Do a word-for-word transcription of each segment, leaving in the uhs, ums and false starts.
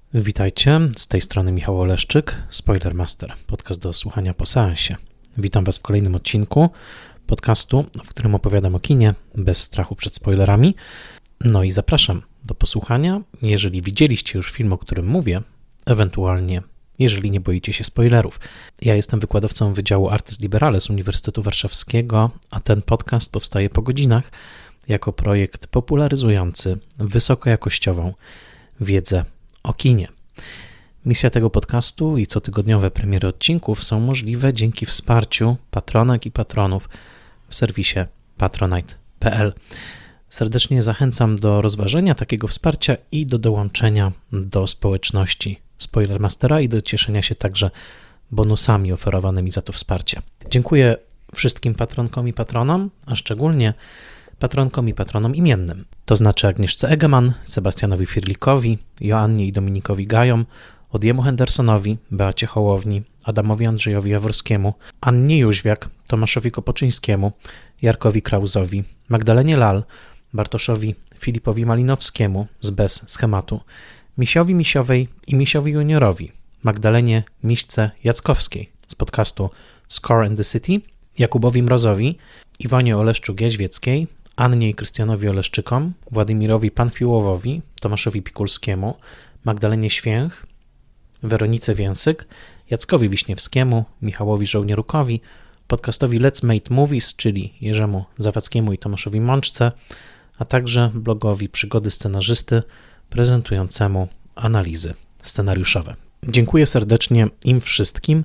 Witajcie, z tej strony Michał Oleszczyk, Spoilermaster, podcast do słuchania po seansie. Witam Was w kolejnym odcinku podcastu, w którym opowiadam o kinie bez strachu przed spoilerami. No i zapraszam do posłuchania, jeżeli widzieliście już film, o którym mówię, ewentualnie jeżeli nie boicie się spoilerów. Ja jestem wykładowcą Wydziału Artes Liberales Uniwersytetu Warszawskiego, a ten podcast powstaje po godzinach jako projekt popularyzujący wysokojakościową wiedzę o kinie. Misja tego podcastu i cotygodniowe premiery odcinków są możliwe dzięki wsparciu patronek i patronów w serwisie patronite kropka p l. Serdecznie zachęcam do rozważenia takiego wsparcia i do dołączenia do społeczności Spoilermastera i do cieszenia się także bonusami oferowanymi za to wsparcie. Dziękuję wszystkim patronkom i patronom, a szczególnie patronkom i patronom imiennym, to znaczy Agnieszce Egeman, Sebastianowi Firlikowi, Joannie i Dominikowi Gajom, Odiemu Hendersonowi, Beacie Hołowni, Adamowi Andrzejowi Jaworskiemu, Annie Jóźwiak, Tomaszowi Kopoczyńskiemu, Jarkowi Krauzowi, Magdalenie Lal, Bartoszowi Filipowi Malinowskiemu z Bez Schematu, Misiowi Misiowej i Misiowi Juniorowi, Magdalenie Miśce Jackowskiej z podcastu Score and the City, Jakubowi Mrozowi, Iwonie Oleszczuk-Jaźwieckiej, Annie i Krystianowi Oleszczykom, Władimirowi Panfiłowowi, Tomaszowi Pikulskiemu, Magdalenie Święch, Weronice Więsyk, Jackowi Wiśniewskiemu, Michałowi Żołnierukowi, podcastowi Let's Make Movies, czyli Jerzemu Zawadzkiemu i Tomaszowi Mączce, a także blogowi Przygody Scenarzysty prezentującemu analizy scenariuszowe. Dziękuję serdecznie im wszystkim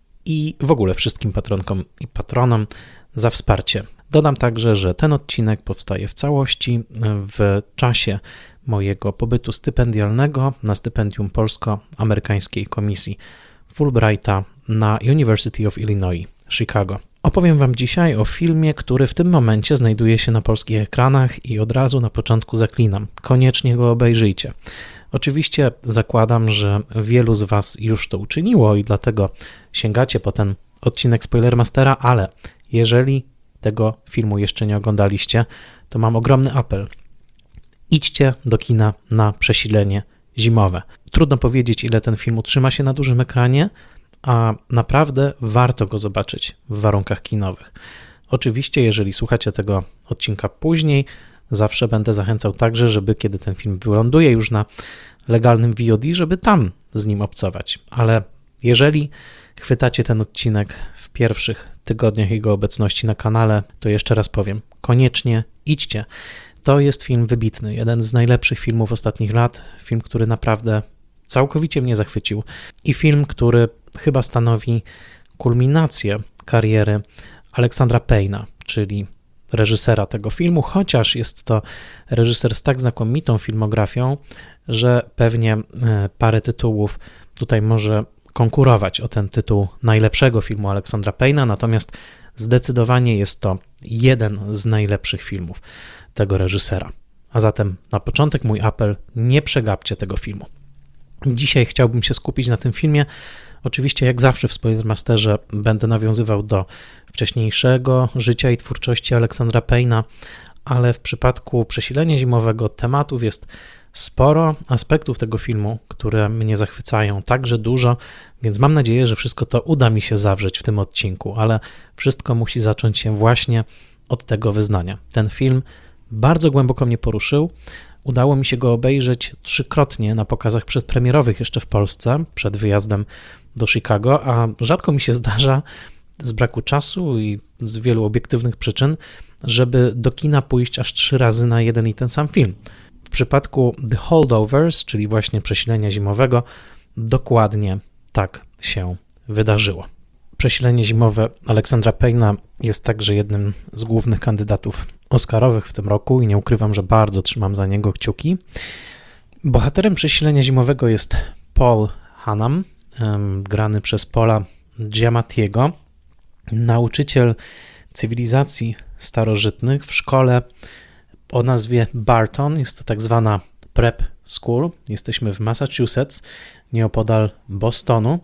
i w ogóle wszystkim patronkom i patronom za wsparcie. Dodam także, że ten odcinek powstaje w całości w czasie mojego pobytu stypendialnego na stypendium Polsko-Amerykańskiej Komisji Fulbrighta na University of Illinois, Chicago. Opowiem Wam dzisiaj o filmie, który w tym momencie znajduje się na polskich ekranach i od razu na początku zaklinam. Koniecznie go obejrzyjcie. Oczywiście zakładam, że wielu z Was już to uczyniło i dlatego sięgacie po ten odcinek Spoilermastera, ale jeżeli tego filmu jeszcze nie oglądaliście, to mam ogromny apel. Idźcie do kina na przesilenie zimowe. Trudno powiedzieć, ile ten film utrzyma się na dużym ekranie, a naprawdę warto go zobaczyć w warunkach kinowych. Oczywiście, jeżeli słuchacie tego odcinka później, zawsze będę zachęcał także, żeby kiedy ten film wyląduje już na legalnym V O D, żeby tam z nim obcować. Ale jeżeli chwytacie ten odcinek w pierwszych tygodniach jego obecności na kanale, to jeszcze raz powiem, koniecznie idźcie. To jest film wybitny, jeden z najlepszych filmów ostatnich lat, film, który naprawdę całkowicie mnie zachwycił i film, który chyba stanowi kulminację kariery Aleksandra Payna, czyli reżysera tego filmu, chociaż jest to reżyser z tak znakomitą filmografią, że pewnie parę tytułów tutaj może konkurować o ten tytuł najlepszego filmu Aleksandra Payna, natomiast zdecydowanie jest to jeden z najlepszych filmów tego reżysera. A zatem na początek mój apel, nie przegapcie tego filmu. Dzisiaj chciałbym się skupić na tym filmie. Oczywiście jak zawsze w Spoilermasterze będę nawiązywał do wcześniejszego życia i twórczości Aleksandra Payna, ale w przypadku Przesilenia zimowego tematów jest sporo aspektów tego filmu, które mnie zachwycają, także dużo, więc mam nadzieję, że wszystko to uda mi się zawrzeć w tym odcinku, ale wszystko musi zacząć się właśnie od tego wyznania. Ten film bardzo głęboko mnie poruszył. Udało mi się go obejrzeć trzykrotnie na pokazach przedpremierowych jeszcze w Polsce, przed wyjazdem do Chicago, a rzadko mi się zdarza z braku czasu i z wielu obiektywnych przyczyn, żeby do kina pójść aż trzy razy na jeden i ten sam film. W przypadku The Holdovers, czyli właśnie Przesilenia zimowego, dokładnie tak się wydarzyło. Przesilenie zimowe Aleksandra Payna jest także jednym z głównych kandydatów oscarowych w tym roku i nie ukrywam, że bardzo trzymam za niego kciuki. Bohaterem Przesilenia zimowego jest Paul Hanam, grany przez Paula Giamattiego, nauczyciel cywilizacji starożytnych w szkole o nazwie Barton. Jest to tak zwana prep school. Jesteśmy w Massachusetts, nieopodal Bostonu.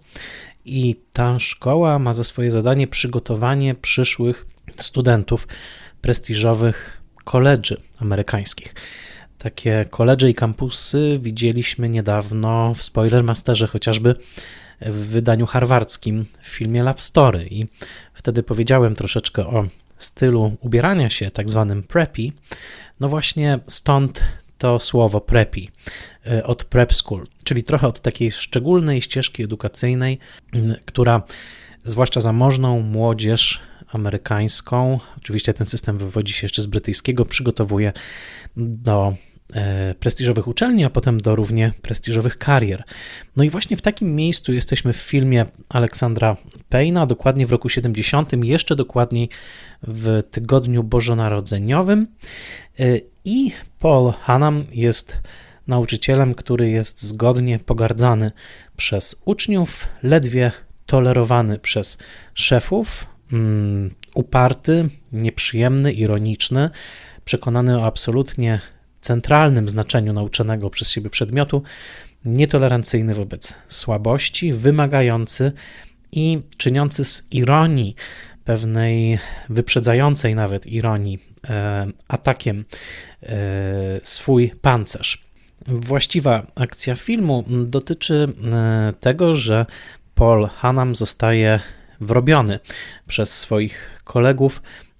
I ta szkoła ma za swoje zadanie przygotowanie przyszłych studentów prestiżowych koledży amerykańskich. takie koledże i kampusy widzieliśmy niedawno w Spoilermasterze, chociażby w wydaniu harwardzkim w filmie Love Story. I wtedy powiedziałem troszeczkę o stylu ubierania się, tak zwanym preppy. No właśnie stąd to słowo preppy, od prep school, czyli trochę od takiej szczególnej ścieżki edukacyjnej, która zwłaszcza zamożną młodzież amerykańską, oczywiście ten system wywodzi się jeszcze z brytyjskiego, przygotowuje do e, prestiżowych uczelni, a potem do równie prestiżowych karier. No i właśnie w takim miejscu jesteśmy w filmie Aleksandra Payna, dokładnie w roku siedemdziesiątym, jeszcze dokładniej w tygodniu bożonarodzeniowym, e, i Paul Hannan jest nauczycielem, który jest zgodnie pogardzany przez uczniów, ledwie tolerowany przez szefów, um, uparty, nieprzyjemny, ironiczny, przekonany o absolutnie centralnym znaczeniu nauczonego przez siebie przedmiotu, nietolerancyjny wobec słabości, wymagający i czyniący z ironii, pewnej wyprzedzającej nawet ironii, e, atakiem e, swój pancerz. Właściwa akcja filmu dotyczy e, tego, że Paul Hannan zostaje wrobiony przez swoich kolegów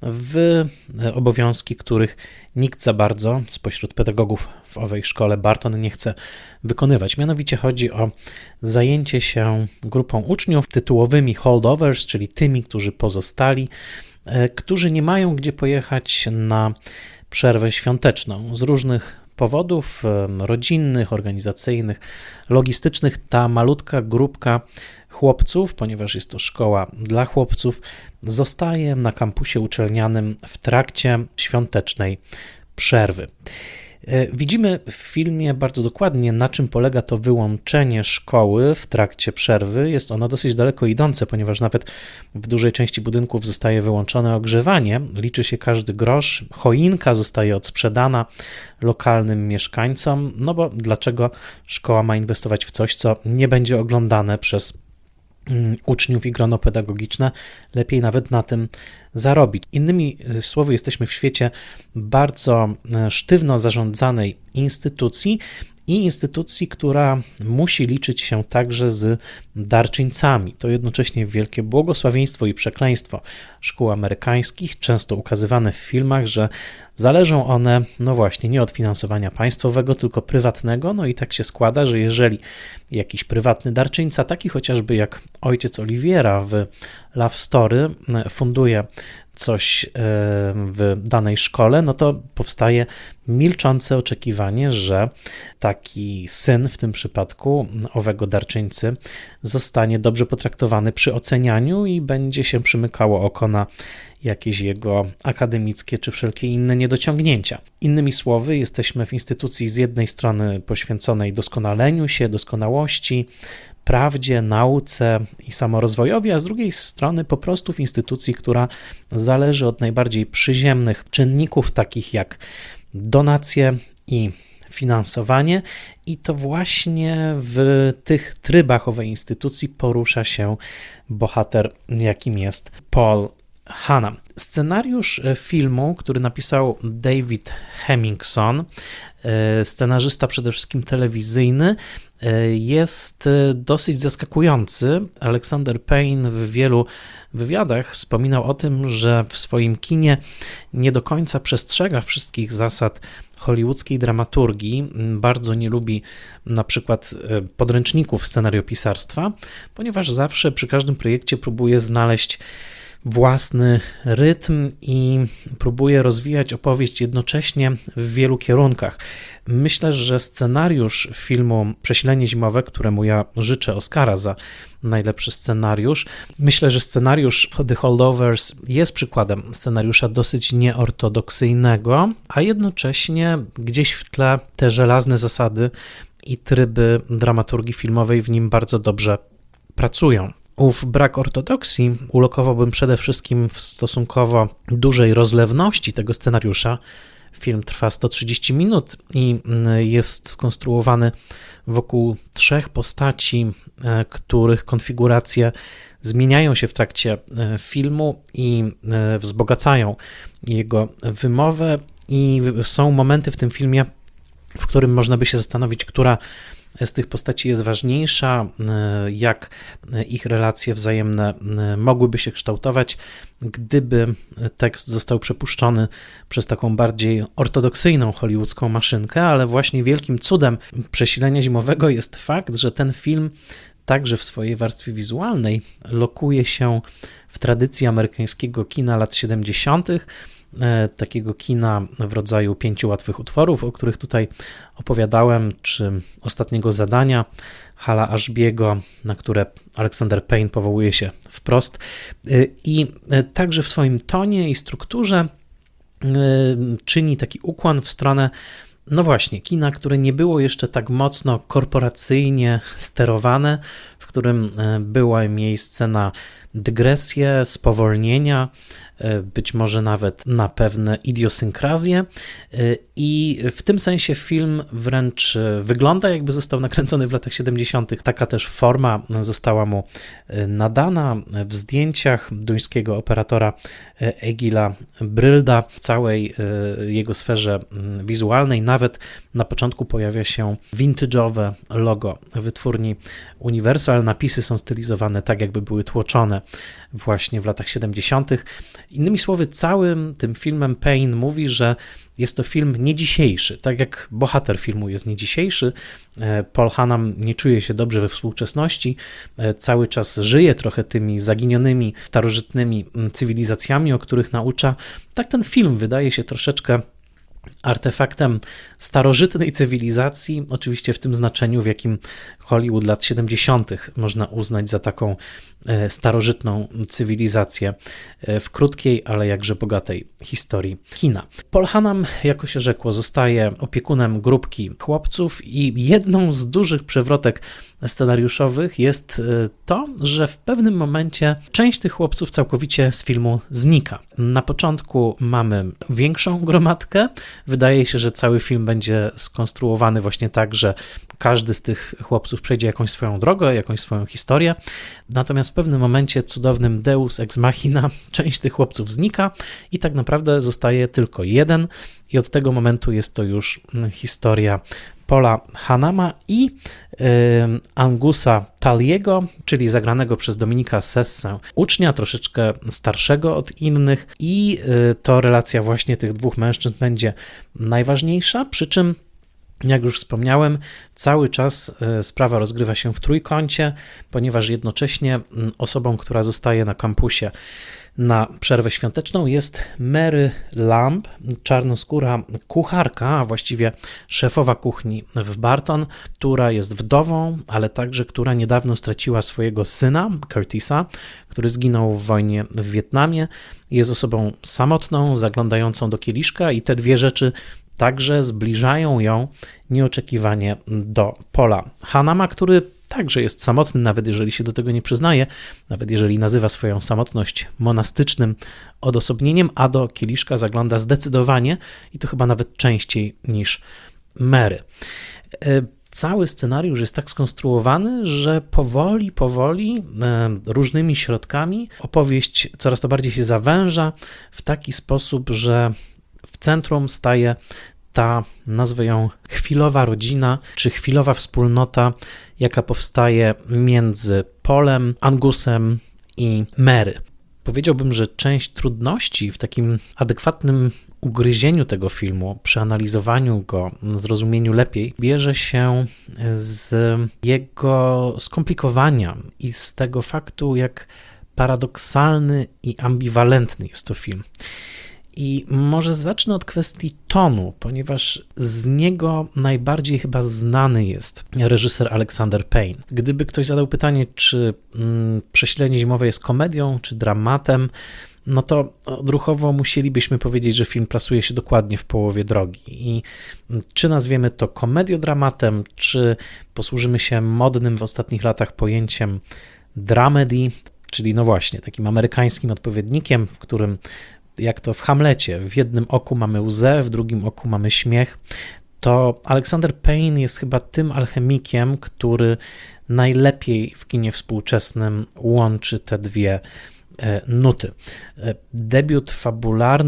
w obowiązki, których nikt za bardzo spośród pedagogów w owej szkole Barton nie chce wykonywać. Mianowicie chodzi o zajęcie się grupą uczniów tytułowymi holdovers, czyli tymi, którzy pozostali, którzy nie mają gdzie pojechać na przerwę świąteczną z różnych powodów rodzinnych, organizacyjnych, logistycznych. Ta malutka grupka chłopców, ponieważ jest to szkoła dla chłopców, zostaje na kampusie uczelnianym w trakcie świątecznej przerwy. Widzimy w filmie bardzo dokładnie, na czym polega to wyłączenie szkoły w trakcie przerwy. Jest ono dosyć daleko idące, ponieważ nawet w dużej części budynków zostaje wyłączone ogrzewanie, liczy się każdy grosz, choinka zostaje odsprzedana lokalnym mieszkańcom, no bo dlaczego szkoła ma inwestować w coś, co nie będzie oglądane przez uczniów i grono pedagogiczne, lepiej nawet na tym zarobić. Innymi słowy, jesteśmy w świecie bardzo sztywno zarządzanej instytucji i instytucji, która musi liczyć się także z darczyńcami. To jednocześnie wielkie błogosławieństwo i przekleństwo szkół amerykańskich, często ukazywane w filmach, że zależą one, no właśnie, nie od finansowania państwowego, tylko prywatnego. No i tak się składa, że jeżeli jakiś prywatny darczyńca, taki chociażby jak ojciec Oliviera w Love Story, funduje coś w danej szkole, no to powstaje milczące oczekiwanie, że taki syn, w tym przypadku owego darczyńcy, zostanie dobrze potraktowany przy ocenianiu i będzie się przymykało oko na jakieś jego akademickie czy wszelkie inne niedociągnięcia. Innymi słowy, jesteśmy w instytucji z jednej strony poświęconej doskonaleniu się, doskonałości, prawdzie, nauce i samorozwojowi, a z drugiej strony po prostu w instytucji, która zależy od najbardziej przyziemnych czynników, takich jak donacje i finansowanie, i to właśnie w tych trybach owej instytucji porusza się bohater, jakim jest Paul Hannan. Scenariusz filmu, który napisał David Hemmingson, scenarzysta przede wszystkim telewizyjny, jest dosyć zaskakujący. Alexander Payne w wielu wywiadach wspominał o tym, że w swoim kinie nie do końca przestrzega wszystkich zasad hollywoodzkiej dramaturgii, bardzo nie lubi na przykład podręczników scenariopisarstwa, ponieważ zawsze przy każdym projekcie próbuje znaleźć własny rytm i próbuje rozwijać opowieść jednocześnie w wielu kierunkach. Myślę, że scenariusz filmu Przesilenie zimowe, któremu ja życzę Oscara za najlepszy scenariusz, myślę, że scenariusz The Holdovers jest przykładem scenariusza dosyć nieortodoksyjnego, a jednocześnie gdzieś w tle te żelazne zasady i tryby dramaturgii filmowej w nim bardzo dobrze pracują. Ów brak ortodoksji ulokowałbym przede wszystkim w stosunkowo dużej rozlewności tego scenariusza. Film trwa sto trzydzieści minut i jest skonstruowany wokół trzech postaci, których konfiguracje zmieniają się w trakcie filmu i wzbogacają jego wymowę, i są momenty w tym filmie, w którym można by się zastanowić, która z tych postaci jest ważniejsza, jak ich relacje wzajemne mogłyby się kształtować, gdyby tekst został przepuszczony przez taką bardziej ortodoksyjną hollywoodzką maszynkę, ale właśnie wielkim cudem Przesilenia zimowego jest fakt, że ten film także w swojej warstwie wizualnej lokuje się w tradycji amerykańskiego kina lat siedemdziesiątych, takiego kina w rodzaju Pięciu łatwych utworów, o których tutaj opowiadałem, czy Ostatniego zadania Hala Ashby'ego, na które Alexander Payne powołuje się wprost. I także w swoim tonie i strukturze czyni taki ukłon w stronę, no właśnie, kina, które nie było jeszcze tak mocno korporacyjnie sterowane, w którym było miejsce na dygresję, spowolnienia, być może nawet na pewne idiosynkrazje i w tym sensie film wręcz wygląda, jakby został nakręcony w latach siedemdziesiątych. Taka też forma została mu nadana w zdjęciach duńskiego operatora Egila Brylda, w całej jego sferze wizualnej. Nawet na początku pojawia się vintage'owe logo wytwórni Universal. Napisy są stylizowane tak, jakby były tłoczone właśnie w latach siedemdziesiątych. Innymi słowy, całym tym filmem Payne mówi, że jest to film niedzisiejszy. Tak jak bohater filmu jest niedzisiejszy, Paul Hannan nie czuje się dobrze we współczesności, cały czas żyje trochę tymi zaginionymi, starożytnymi cywilizacjami, o których naucza. Tak ten film wydaje się troszeczkę artefaktem starożytnej cywilizacji, oczywiście w tym znaczeniu, w jakim Hollywood lat siedemdziesiątych można uznać za taką starożytną cywilizację w krótkiej, ale jakże bogatej historii kina. Paul Hannan, jako się rzekło, zostaje opiekunem grupki chłopców i jedną z dużych przewrotek scenariuszowych jest to, że w pewnym momencie część tych chłopców całkowicie z filmu znika. Na początku mamy większą gromadkę. Wydaje się, że cały film będzie skonstruowany właśnie tak, że każdy z tych chłopców przejdzie jakąś swoją drogę, jakąś swoją historię. Natomiast w pewnym momencie cudownym deus ex machina część tych chłopców znika i tak naprawdę zostaje tylko jeden i od tego momentu jest to już historia Paula Hannama i y, Angusa Taliego, czyli zagranego przez Dominika Sessę, ucznia troszeczkę starszego od innych i y, to relacja właśnie tych dwóch mężczyzn będzie najważniejsza, przy czym jak już wspomniałem, cały czas sprawa rozgrywa się w trójkącie, ponieważ jednocześnie osobą, która zostaje na kampusie na przerwę świąteczną jest Mary Lamb, czarnoskóra kucharka, a właściwie szefowa kuchni w Barton, która jest wdową, ale także która niedawno straciła swojego syna, Curtisa, który zginął w wojnie w Wietnamie. Jest osobą samotną, zaglądającą do kieliszka i te dwie rzeczy także zbliżają ją nieoczekiwanie do Paula Hannama, który także jest samotny, nawet jeżeli się do tego nie przyznaje, nawet jeżeli nazywa swoją samotność monastycznym odosobnieniem, a do kieliszka zagląda zdecydowanie i to chyba nawet częściej niż Mary. Cały scenariusz jest tak skonstruowany, że powoli, powoli, różnymi środkami opowieść coraz to bardziej się zawęża w taki sposób, że w centrum staje ta, nazwę ją, chwilowa rodzina, czy chwilowa wspólnota, jaka powstaje między Paulem, Angusem i Mary. Powiedziałbym, że część trudności w takim adekwatnym ugryzieniu tego filmu, przeanalizowaniu go, zrozumieniu lepiej, bierze się z jego skomplikowania i z tego faktu, jak paradoksalny i ambiwalentny jest to film. I może zacznę od kwestii tonu, ponieważ z niego najbardziej chyba znany jest reżyser Alexander Payne. Gdyby ktoś zadał pytanie, czy mm, Przesilenie zimowe jest komedią, czy dramatem, no to odruchowo musielibyśmy powiedzieć, że film plasuje się dokładnie w połowie drogi. I czy nazwiemy to komediodramatem, czy posłużymy się modnym w ostatnich latach pojęciem dramedy, czyli no właśnie takim amerykańskim odpowiednikiem, w którym jak to w Hamlecie, w jednym oku mamy łzę, w drugim oku mamy śmiech, to Alexander Payne jest chyba tym alchemikiem, który najlepiej w kinie współczesnym łączy te dwie nuty. Debiut fabularny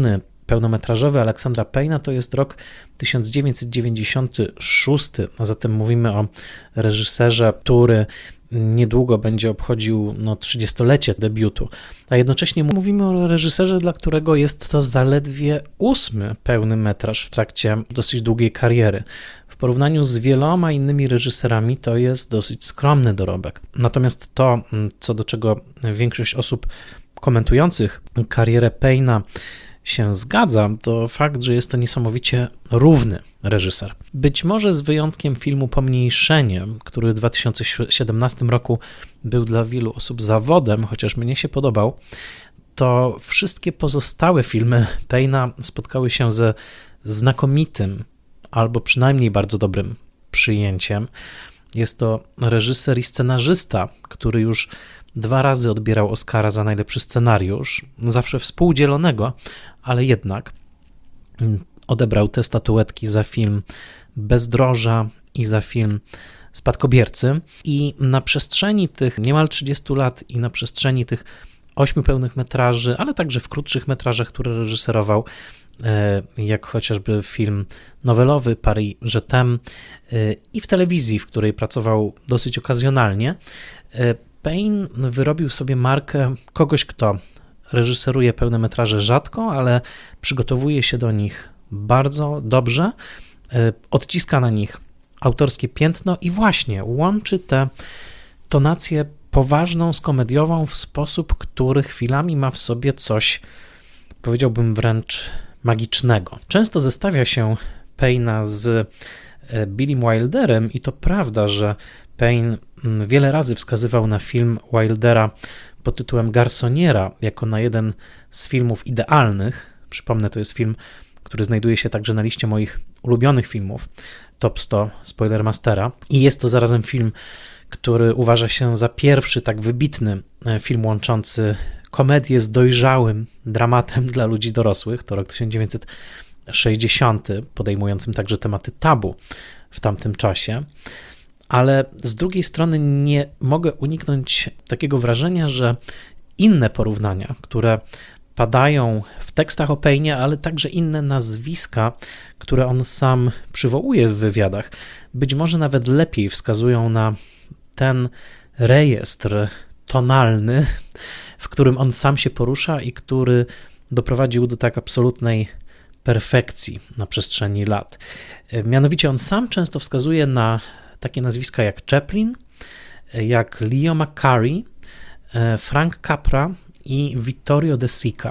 pełnometrażowy Aleksandra Payna to jest rok tysiąc dziewięćset dziewięćdziesiąty szósty, a zatem mówimy o reżyserze, który niedługo będzie obchodził no, trzydziestolecie debiutu, a jednocześnie mówimy o reżyserze, dla którego jest to zaledwie ósmy pełny metraż w trakcie dosyć długiej kariery. W porównaniu z wieloma innymi reżyserami to jest dosyć skromny dorobek. Natomiast to, co do czego większość osób komentujących karierę Payna się zgadza, to fakt, że jest to niesamowicie równy reżyser. Być może z wyjątkiem filmu Pomniejszenie, który w dwa tysiące siedemnastym roku był dla wielu osób zawodem, chociaż mnie się podobał, to wszystkie pozostałe filmy Payna spotkały się ze znakomitym, albo przynajmniej bardzo dobrym przyjęciem. Jest to reżyser i scenarzysta, który już dwa razy odbierał Oscara za najlepszy scenariusz, zawsze współdzielonego, ale jednak odebrał te statuetki za film Bezdroża i za film Spadkobiercy. I na przestrzeni tych niemal trzydziestu lat i na przestrzeni tych ośmiu pełnych metraży, ale także w krótszych metrażach, które reżyserował, jak chociażby film nowelowy Paris Je t'aime i w telewizji, w której pracował dosyć okazjonalnie, Payne wyrobił sobie markę kogoś, kto reżyseruje pełne metraże rzadko, ale przygotowuje się do nich bardzo dobrze, odciska na nich autorskie piętno i właśnie łączy tę tonację poważną z komediową w sposób, który chwilami ma w sobie coś, powiedziałbym wręcz magicznego. Często zestawia się Payna z Billym Wilderem i to prawda, że Payne wiele razy wskazywał na film Wildera pod tytułem Garsoniera jako na jeden z filmów idealnych. Przypomnę, to jest film, który znajduje się także na liście moich ulubionych filmów, top sto Spoilermastera, i jest to zarazem film, który uważa się za pierwszy tak wybitny film łączący komedię z dojrzałym dramatem dla ludzi dorosłych. To rok tysiąc dziewięćset sześćdziesiąty, podejmującym także tematy tabu w tamtym czasie. Ale z drugiej strony nie mogę uniknąć takiego wrażenia, że inne porównania, które padają w tekstach o Paynie, ale także inne nazwiska, które on sam przywołuje w wywiadach, być może nawet lepiej wskazują na ten rejestr tonalny, w którym on sam się porusza i który doprowadził do tak absolutnej perfekcji na przestrzeni lat. Mianowicie on sam często wskazuje na takie nazwiska jak Chaplin, jak Leo McCarey, Frank Capra i Vittorio De Sica.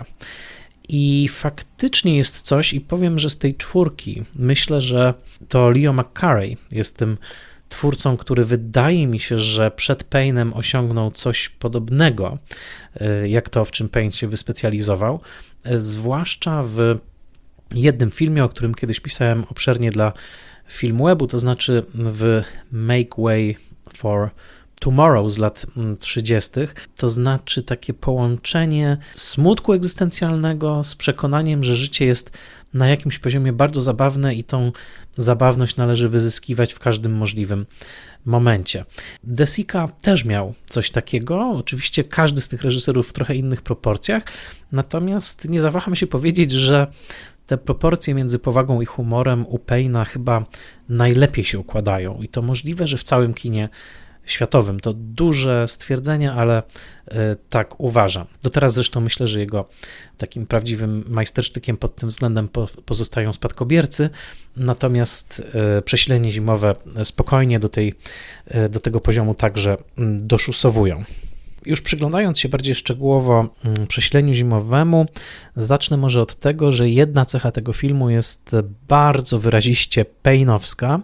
I faktycznie jest coś, i powiem, że z tej czwórki myślę, że to Leo McCarey jest tym twórcą, który wydaje mi się, że przed Paynem osiągnął coś podobnego, jak to, w czym Payne się wyspecjalizował, zwłaszcza w jednym filmie, o którym kiedyś pisałem obszernie dla Filmwebu, to znaczy w Make Way for Tomorrow z lat trzydziestych, to znaczy takie połączenie smutku egzystencjalnego z przekonaniem, że życie jest na jakimś poziomie bardzo zabawne i tą zabawność należy wyzyskiwać w każdym możliwym momencie. De Sica też miał coś takiego, oczywiście każdy z tych reżyserów w trochę innych proporcjach, natomiast nie zawaham się powiedzieć, że te proporcje między powagą i humorem u Payna chyba najlepiej się układają i to możliwe, że w całym kinie światowym. To duże stwierdzenie, ale y, tak uważam. Do teraz zresztą myślę, że jego takim prawdziwym majstersztykiem pod tym względem po, pozostają Spadkobiercy, natomiast y, Przesilenie zimowe spokojnie do, tej, y, do tego poziomu także y, doszusowują. Już przyglądając się bardziej szczegółowo Przesileniu zimowemu, zacznę może od tego, że jedna cecha tego filmu jest bardzo wyraziście payne'owska.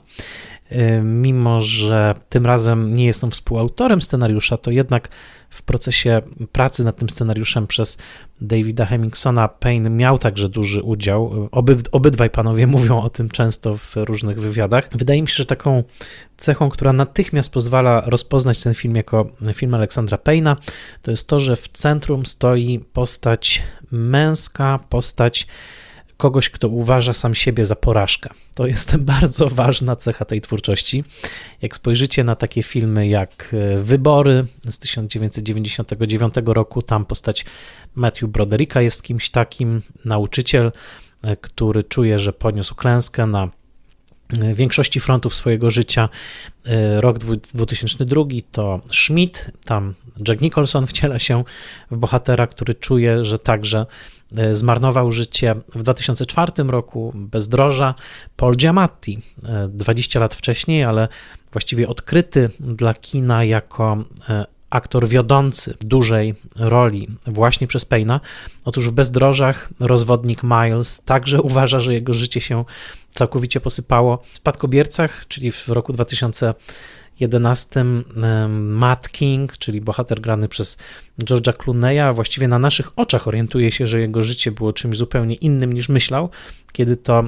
Mimo że tym razem nie jestem współautorem scenariusza, to jednak w procesie pracy nad tym scenariuszem przez Davida Hemmingsona Payne miał także duży udział. Oby, obydwaj panowie mówią o tym często w różnych wywiadach. Wydaje mi się, że taką cechą, która natychmiast pozwala rozpoznać ten film jako film Aleksandra Payna, to jest to, że w centrum stoi postać męska, postać kogoś, kto uważa sam siebie za porażkę. To jest bardzo ważna cecha tej twórczości. Jak spojrzycie na takie filmy jak Wybory z tysiąc dziewięćset dziewięćdziesiątego dziewiątego roku, tam postać Matthew Brodericka jest kimś takim, nauczyciel, który czuje, że poniósł klęskę na większości frontów swojego życia. Rok dwa tysiące drugi to Schmidt, tam Jack Nicholson wciela się w bohatera, który czuje, że także zmarnował życie. W dwa tysiące czwartym roku Bezdroża Paul Giamatti, dwadzieścia lat wcześniej, ale właściwie odkryty dla kina jako aktor wiodący w dużej roli właśnie przez Payne'a. Otóż w Bezdrożach rozwodnik Miles także uważa, że jego życie się całkowicie posypało. W Spadkobiercach, czyli w roku dwa tysiące jedenastym Matt King, czyli bohater grany przez George'a Clooney'a, właściwie na naszych oczach orientuje się, że jego życie było czymś zupełnie innym niż myślał, kiedy to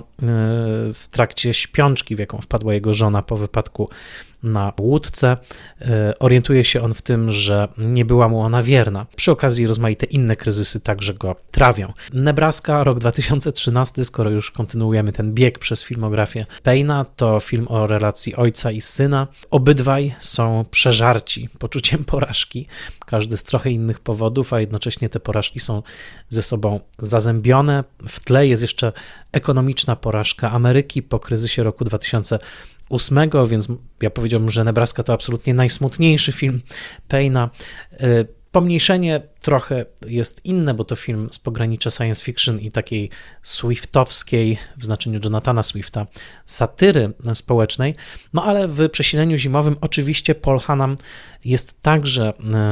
w trakcie śpiączki, w jaką wpadła jego żona po wypadku na łódce, orientuje się on w tym, że nie była mu ona wierna. Przy okazji rozmaite inne kryzysy także go trawią. Nebraska, rok dwa tysiące trzynasty, skoro już kontynuujemy ten bieg przez filmografię Payne'a, to film o relacji ojca i syna. Obydwaj są przeżarci poczuciem porażki, każdy z trochę innych powodów, a jednocześnie te porażki są ze sobą zazębione. W tle jest jeszcze ekonomiczna porażka Ameryki po kryzysie roku dwa tysiące ósmego, więc ja powiedziałbym, że Nebraska to absolutnie najsmutniejszy film Payne'a. Pomniejszenie trochę jest inne, bo to film z pogranicza science fiction i takiej swiftowskiej, w znaczeniu Jonathana Swifta, satyry społecznej, no ale w Przesileniu zimowym oczywiście Paul Hannan jest także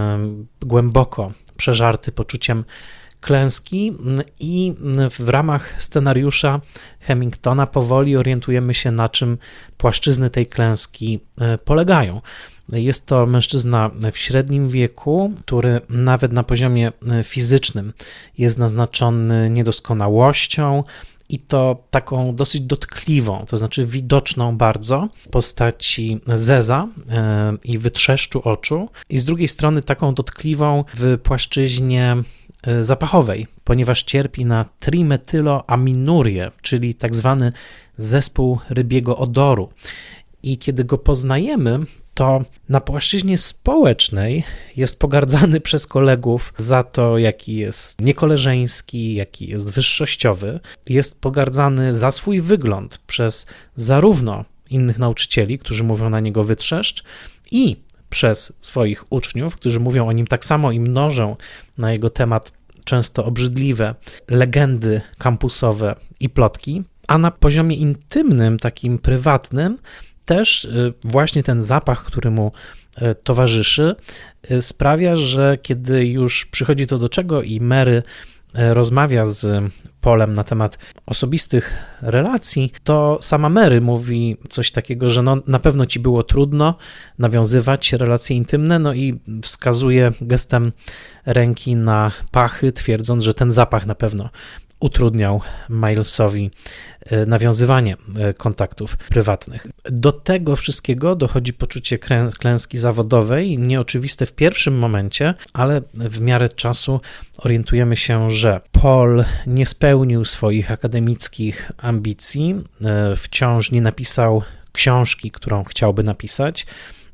głęboko przeżarty poczuciem klęski i w ramach scenariusza Hemingtona powoli orientujemy się, na czym płaszczyzny tej klęski polegają. Jest to mężczyzna w średnim wieku, który nawet na poziomie fizycznym jest naznaczony niedoskonałością i to taką dosyć dotkliwą, to znaczy widoczną bardzo w postaci zeza i wytrzeszczu oczu i z drugiej strony taką dotkliwą w płaszczyźnie zapachowej, ponieważ cierpi na trimetyloaminurię, czyli tak zwany zespół rybiego odoru. I kiedy go poznajemy, to na płaszczyźnie społecznej jest pogardzany przez kolegów za to, jaki jest niekoleżeński, jaki jest wyższościowy. Jest pogardzany za swój wygląd przez zarówno innych nauczycieli, którzy mówią na niego wytrzeszcz, i przez swoich uczniów, którzy mówią o nim tak samo i mnożą na jego temat często obrzydliwe legendy kampusowe i plotki, a na poziomie intymnym, takim prywatnym, też właśnie ten zapach, który mu towarzyszy, sprawia, że kiedy już przychodzi to do czego i Mary rozmawia z Paulem na temat osobistych relacji, to sama Mary mówi coś takiego, że no, na pewno ci było trudno nawiązywać relacje intymne, no i wskazuje gestem ręki na pachy, twierdząc, że ten zapach na pewno utrudniał Milesowi nawiązywanie kontaktów prywatnych. Do tego wszystkiego dochodzi poczucie klęski zawodowej, nieoczywiste w pierwszym momencie, ale w miarę czasu orientujemy się, że Paul nie spełnił swoich akademickich ambicji, wciąż nie napisał książki, którą chciałby napisać.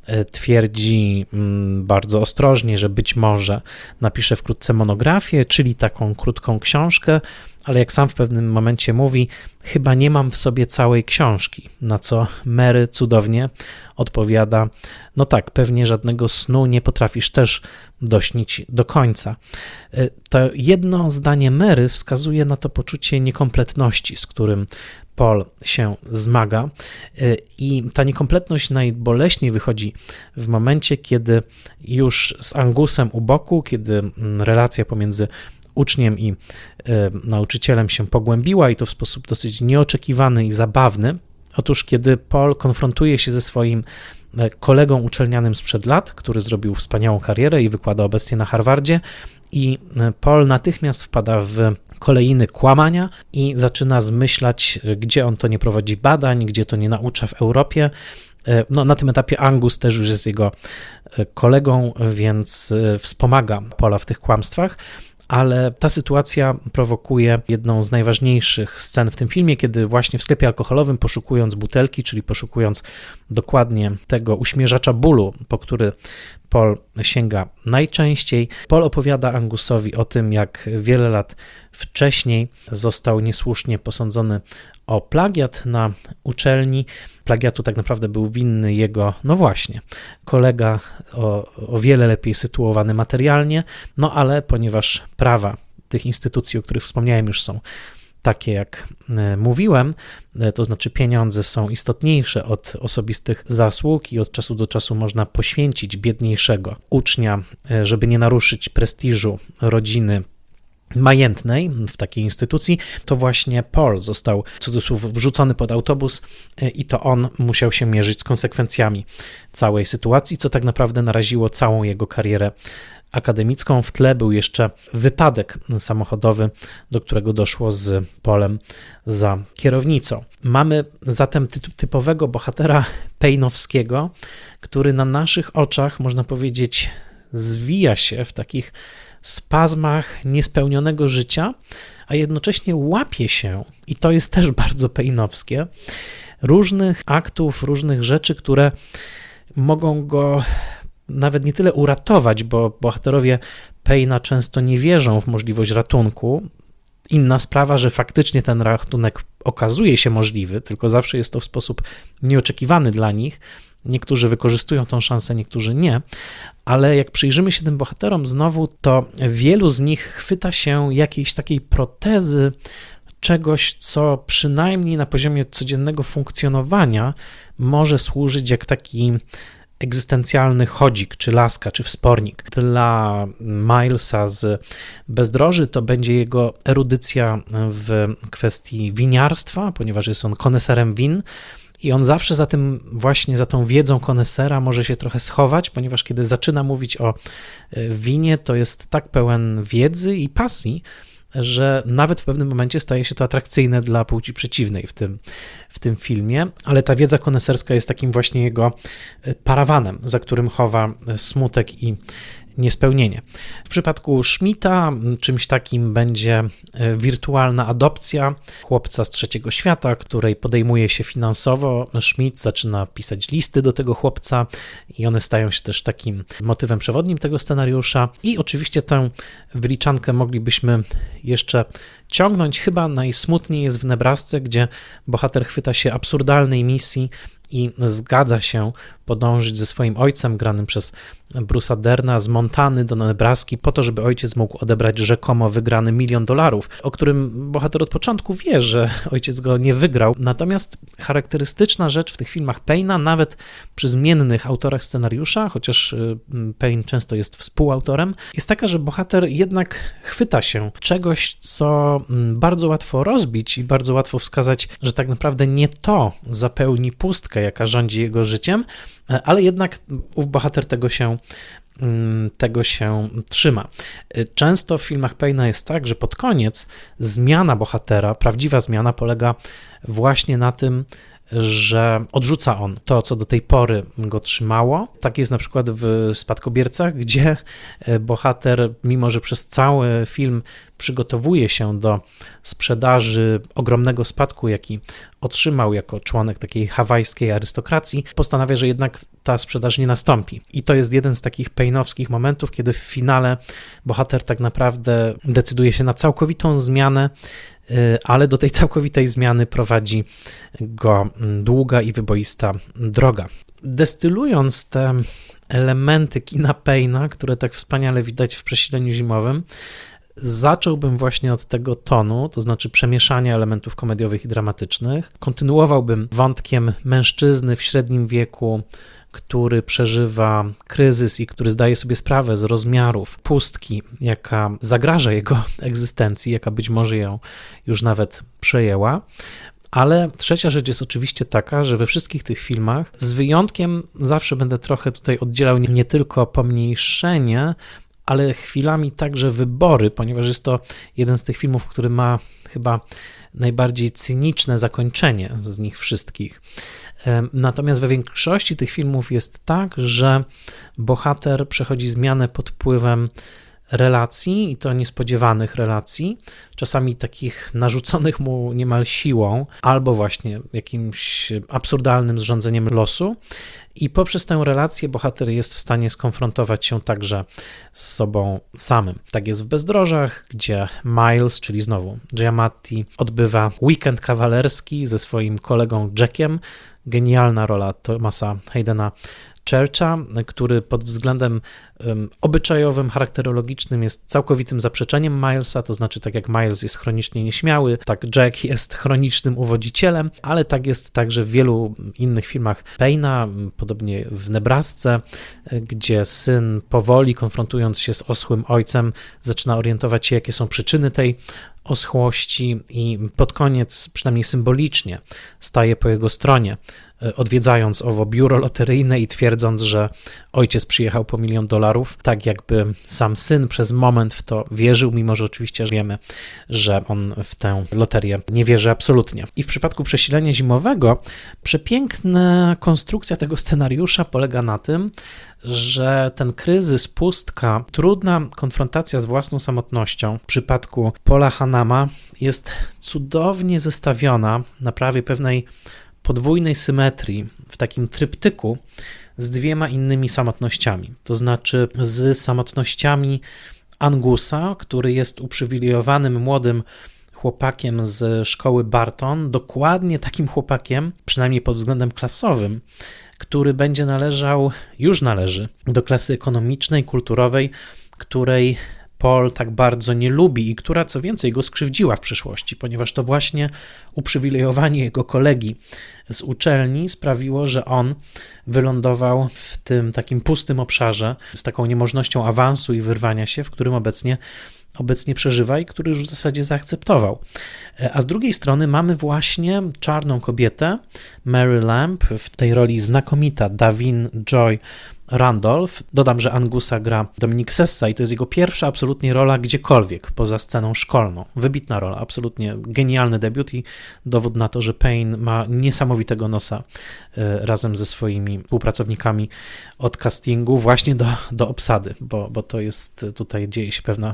Twierdzi bardzo ostrożnie, że być może napisze wkrótce monografię, czyli taką krótką książkę, ale jak sam w pewnym momencie mówi, chyba nie mam w sobie całej książki, na co Mary cudownie odpowiada, no tak, pewnie żadnego snu nie potrafisz też dośnić do końca. To jedno zdanie Mary wskazuje na to poczucie niekompletności, z którym Paul się zmaga, i ta niekompletność najboleśniej wychodzi w momencie, kiedy już z Angusem u boku, kiedy relacja pomiędzy uczniem i nauczycielem się pogłębiła i to w sposób dosyć nieoczekiwany i zabawny. Otóż kiedy Paul konfrontuje się ze swoim kolegą uczelnianym sprzed lat, który zrobił wspaniałą karierę i wykłada obecnie na Harvardzie, i Paul natychmiast wpada w kolejny kłamania i zaczyna zmyślać, gdzie on to nie prowadzi badań, gdzie to nie naucza w Europie. No, na tym etapie Angus też już jest jego kolegą, więc wspomaga Paula w tych kłamstwach, ale ta sytuacja prowokuje jedną z najważniejszych scen w tym filmie, kiedy właśnie w sklepie alkoholowym, poszukując butelki, czyli poszukując dokładnie tego uśmierzacza bólu, po który Paul sięga najczęściej, Paul opowiada Angusowi o tym, jak wiele lat wcześniej został niesłusznie posądzony o plagiat na uczelni. Plagiatu tak naprawdę był winny jego, no właśnie, kolega o, o wiele lepiej sytuowany materialnie, no ale ponieważ prawa tych instytucji, o których wspomniałem, już są takie, jak mówiłem, to znaczy pieniądze są istotniejsze od osobistych zasług i od czasu do czasu można poświęcić biedniejszego ucznia, żeby nie naruszyć prestiżu rodziny majętnej w takiej instytucji, to właśnie Paul został, w cudzysłów, wrzucony pod autobus i to on musiał się mierzyć z konsekwencjami całej sytuacji, co tak naprawdę naraziło całą jego karierę akademicką. W tle był jeszcze wypadek samochodowy, do którego doszło z Paulem za kierownicą. Mamy zatem typowego bohatera pejnowskiego, który na naszych oczach, można powiedzieć, zwija się w takich spazmach niespełnionego życia, a jednocześnie łapie się, i to jest też bardzo pejnowskie, różnych aktów, różnych rzeczy, które mogą go nawet nie tyle uratować, bo bohaterowie Payna często nie wierzą w możliwość ratunku. Inna sprawa, że faktycznie ten ratunek okazuje się możliwy, tylko zawsze jest to w sposób nieoczekiwany dla nich. Niektórzy wykorzystują tą szansę, niektórzy nie, ale jak przyjrzymy się tym bohaterom znowu, to wielu z nich chwyta się jakiejś takiej protezy, czegoś, co przynajmniej na poziomie codziennego funkcjonowania może służyć jak taki egzystencjalny chodzik, czy laska, czy wspornik. Dla Milesa z Bezdroży to będzie jego erudycja w kwestii winiarstwa, ponieważ jest on koneserem win i on zawsze za tym, właśnie za tą wiedzą konesera może się trochę schować, ponieważ kiedy zaczyna mówić o winie, to jest tak pełen wiedzy i pasji, że nawet w pewnym momencie staje się to atrakcyjne dla płci przeciwnej w tym, w tym filmie, ale ta wiedza koneserska jest takim właśnie jego parawanem, za którym chowa smutek i niespełnienie. W przypadku Schmidta czymś takim będzie wirtualna adopcja chłopca z trzeciego świata, której podejmuje się finansowo. Schmidt zaczyna pisać listy do tego chłopca i one stają się też takim motywem przewodnim tego scenariusza. I oczywiście tę wyliczankę moglibyśmy jeszcze ciągnąć. Chyba najsmutniej jest w Nebrasce, gdzie bohater chwyta się absurdalnej misji i zgadza się podążyć ze swoim ojcem, granym przez Bruce'a Derna, z Montany do Nebraski po to, żeby ojciec mógł odebrać rzekomo wygrany milion dolarów, o którym bohater od początku wie, że ojciec go nie wygrał. Natomiast charakterystyczna rzecz w tych filmach Payna, nawet przy zmiennych autorach scenariusza, chociaż Payne często jest współautorem, jest taka, że bohater jednak chwyta się czegoś, co bardzo łatwo rozbić i bardzo łatwo wskazać, że tak naprawdę nie to zapełni pustkę, jaka rządzi jego życiem, ale jednak ów bohater tego się, tego się trzyma. Często w filmach Payna jest tak, że pod koniec zmiana bohatera, prawdziwa zmiana polega właśnie na tym, że odrzuca on to, co do tej pory go trzymało. Tak jest na przykład w Spadkobiercach, gdzie bohater, mimo że przez cały film przygotowuje się do sprzedaży ogromnego spadku, jaki otrzymał jako członek takiej hawajskiej arystokracji, postanawia, że jednak ta sprzedaż nie nastąpi. I to jest jeden z takich pejnowskich momentów, kiedy w finale bohater tak naprawdę decyduje się na całkowitą zmianę, ale do tej całkowitej zmiany prowadzi go długa i wyboista droga. Destylując te elementy kina Payna, które tak wspaniale widać w Przesileniu zimowym, zacząłbym właśnie od tego tonu, to znaczy przemieszania elementów komediowych i dramatycznych. Kontynuowałbym wątkiem mężczyzny w średnim wieku, który przeżywa kryzys i który zdaje sobie sprawę z rozmiarów pustki, jaka zagraża jego egzystencji, jaka być może ją już nawet przejęła. Ale trzecia rzecz jest oczywiście taka, że we wszystkich tych filmach, z wyjątkiem, zawsze będę trochę tutaj oddzielał nie tylko pomniejszenie, ale chwilami także wybory, ponieważ jest to jeden z tych filmów, który ma chyba najbardziej cyniczne zakończenie z nich wszystkich. Natomiast we większości tych filmów jest tak, że bohater przechodzi zmianę pod wpływem relacji, i to niespodziewanych relacji, czasami takich narzuconych mu niemal siłą, albo właśnie jakimś absurdalnym zrządzeniem losu. I poprzez tę relację bohater jest w stanie skonfrontować się także z sobą samym. Tak jest w Bezdrożach, gdzie Miles, czyli znowu Giamatti, odbywa weekend kawalerski ze swoim kolegą Jackiem. Genialna rola Thomasa Haydena Churcha, który pod względem um, obyczajowym, charakterologicznym jest całkowitym zaprzeczeniem Milesa, to znaczy tak jak Miles jest chronicznie nieśmiały, tak Jack jest chronicznym uwodzicielem, ale tak jest także w wielu innych filmach Payna, podobnie w Nebrasce, gdzie syn powoli, konfrontując się z oschłym ojcem, zaczyna orientować się, jakie są przyczyny tej oschłości i pod koniec, przynajmniej symbolicznie, staje po jego stronie, odwiedzając owo biuro loteryjne i twierdząc, że ojciec przyjechał po milion dolarów, tak jakby sam syn przez moment w to wierzył, mimo że oczywiście wiemy, że on w tę loterię nie wierzy absolutnie. I w przypadku Przesilenia zimowego przepiękna konstrukcja tego scenariusza polega na tym, że ten kryzys, pustka, trudna konfrontacja z własną samotnością w przypadku Paula Hanama jest cudownie zestawiona na prawie pewnej podwójnej symetrii, w takim tryptyku z dwiema innymi samotnościami, to znaczy z samotnościami Angusa, który jest uprzywilejowanym młodym chłopakiem z szkoły Barton, dokładnie takim chłopakiem, przynajmniej pod względem klasowym, który będzie należał, już należy do klasy ekonomicznej, kulturowej, której Paul tak bardzo nie lubi i która co więcej go skrzywdziła w przyszłości, ponieważ to właśnie uprzywilejowanie jego kolegi z uczelni sprawiło, że on wylądował w tym takim pustym obszarze z taką niemożnością awansu i wyrwania się, w którym obecnie obecnie przeżywa i który już w zasadzie zaakceptował. A z drugiej strony mamy właśnie czarną kobietę, Mary Lamb, w tej roli znakomita Davin Joy Randolph. Dodam, że Angusa gra Dominic Sessa i to jest jego pierwsza absolutnie rola gdziekolwiek poza sceną szkolną. Wybitna rola, absolutnie genialny debiut i dowód na to, że Payne ma niesamowitego nosa razem ze swoimi współpracownikami od castingu właśnie do, do obsady, bo, bo to jest, tutaj dzieje się pewna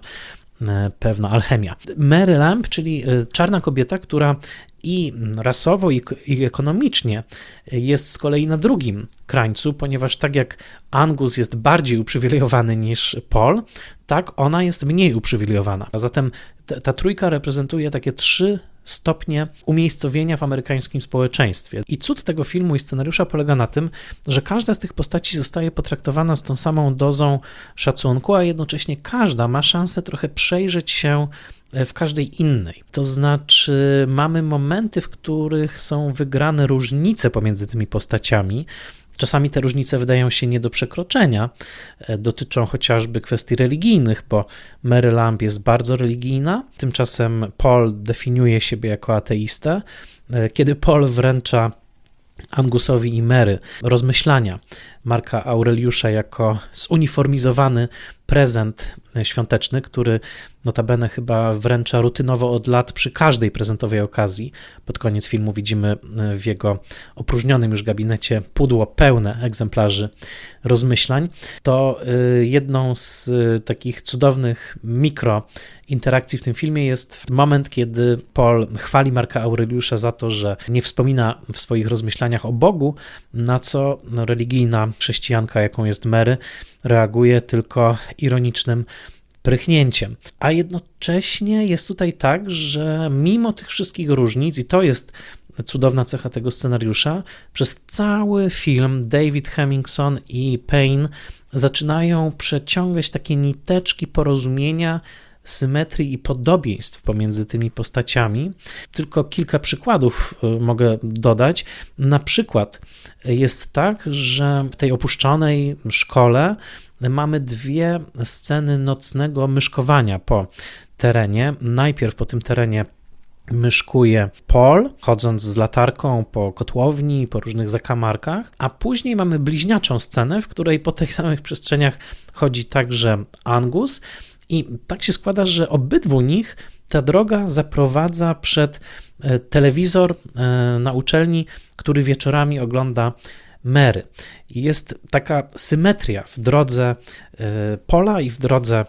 pewna alchemia. Mary Lamb, czyli czarna kobieta, która i rasowo, i, i ekonomicznie jest z kolei na drugim krańcu, ponieważ tak jak Angus jest bardziej uprzywilejowany niż Paul, tak ona jest mniej uprzywilejowana. A zatem ta, ta trójka reprezentuje takie trzy stopnie umiejscowienia w amerykańskim społeczeństwie. I cud tego filmu i scenariusza polega na tym, że każda z tych postaci zostaje potraktowana z tą samą dozą szacunku, a jednocześnie każda ma szansę trochę przejrzeć się w każdej innej. To znaczy mamy momenty, w których są wygrane różnice pomiędzy tymi postaciami. Czasami te różnice wydają się nie do przekroczenia, dotyczą chociażby kwestii religijnych, bo Mary Lamb jest bardzo religijna, tymczasem Paul definiuje siebie jako ateistę. Kiedy Paul wręcza Angusowi i Mary rozmyślania Marka Aureliusza jako zuniformizowany prezent świąteczny, który notabene chyba wręcza rutynowo od lat przy każdej prezentowej okazji. Pod koniec filmu widzimy w jego opróżnionym już gabinecie pudło pełne egzemplarzy rozmyślań. To jedną z takich cudownych mikrointerakcji w tym filmie jest moment, kiedy Paul chwali Marka Aureliusza za to, że nie wspomina w swoich rozmyślaniach o Bogu, na co religijna chrześcijanka, jaką jest Mary, reaguje tylko ironicznym prychnięciem. A jednocześnie jest tutaj tak, że mimo tych wszystkich różnic, i to jest cudowna cecha tego scenariusza, przez cały film David Hemmingson i Payne zaczynają przeciągać takie niteczki porozumienia, symetrii i podobieństw pomiędzy tymi postaciami. Tylko kilka przykładów mogę dodać. Na przykład jest tak, że w tej opuszczonej szkole mamy dwie sceny nocnego myszkowania po terenie. Najpierw po tym terenie myszkuje Paul, chodząc z latarką po kotłowni, po różnych zakamarkach, a później mamy bliźniaczą scenę, w której po tych samych przestrzeniach chodzi także Angus. I tak się składa, że obydwu nich ta droga zaprowadza przed telewizor na uczelni, który wieczorami ogląda Mary. I jest taka symetria w drodze Paula i w drodze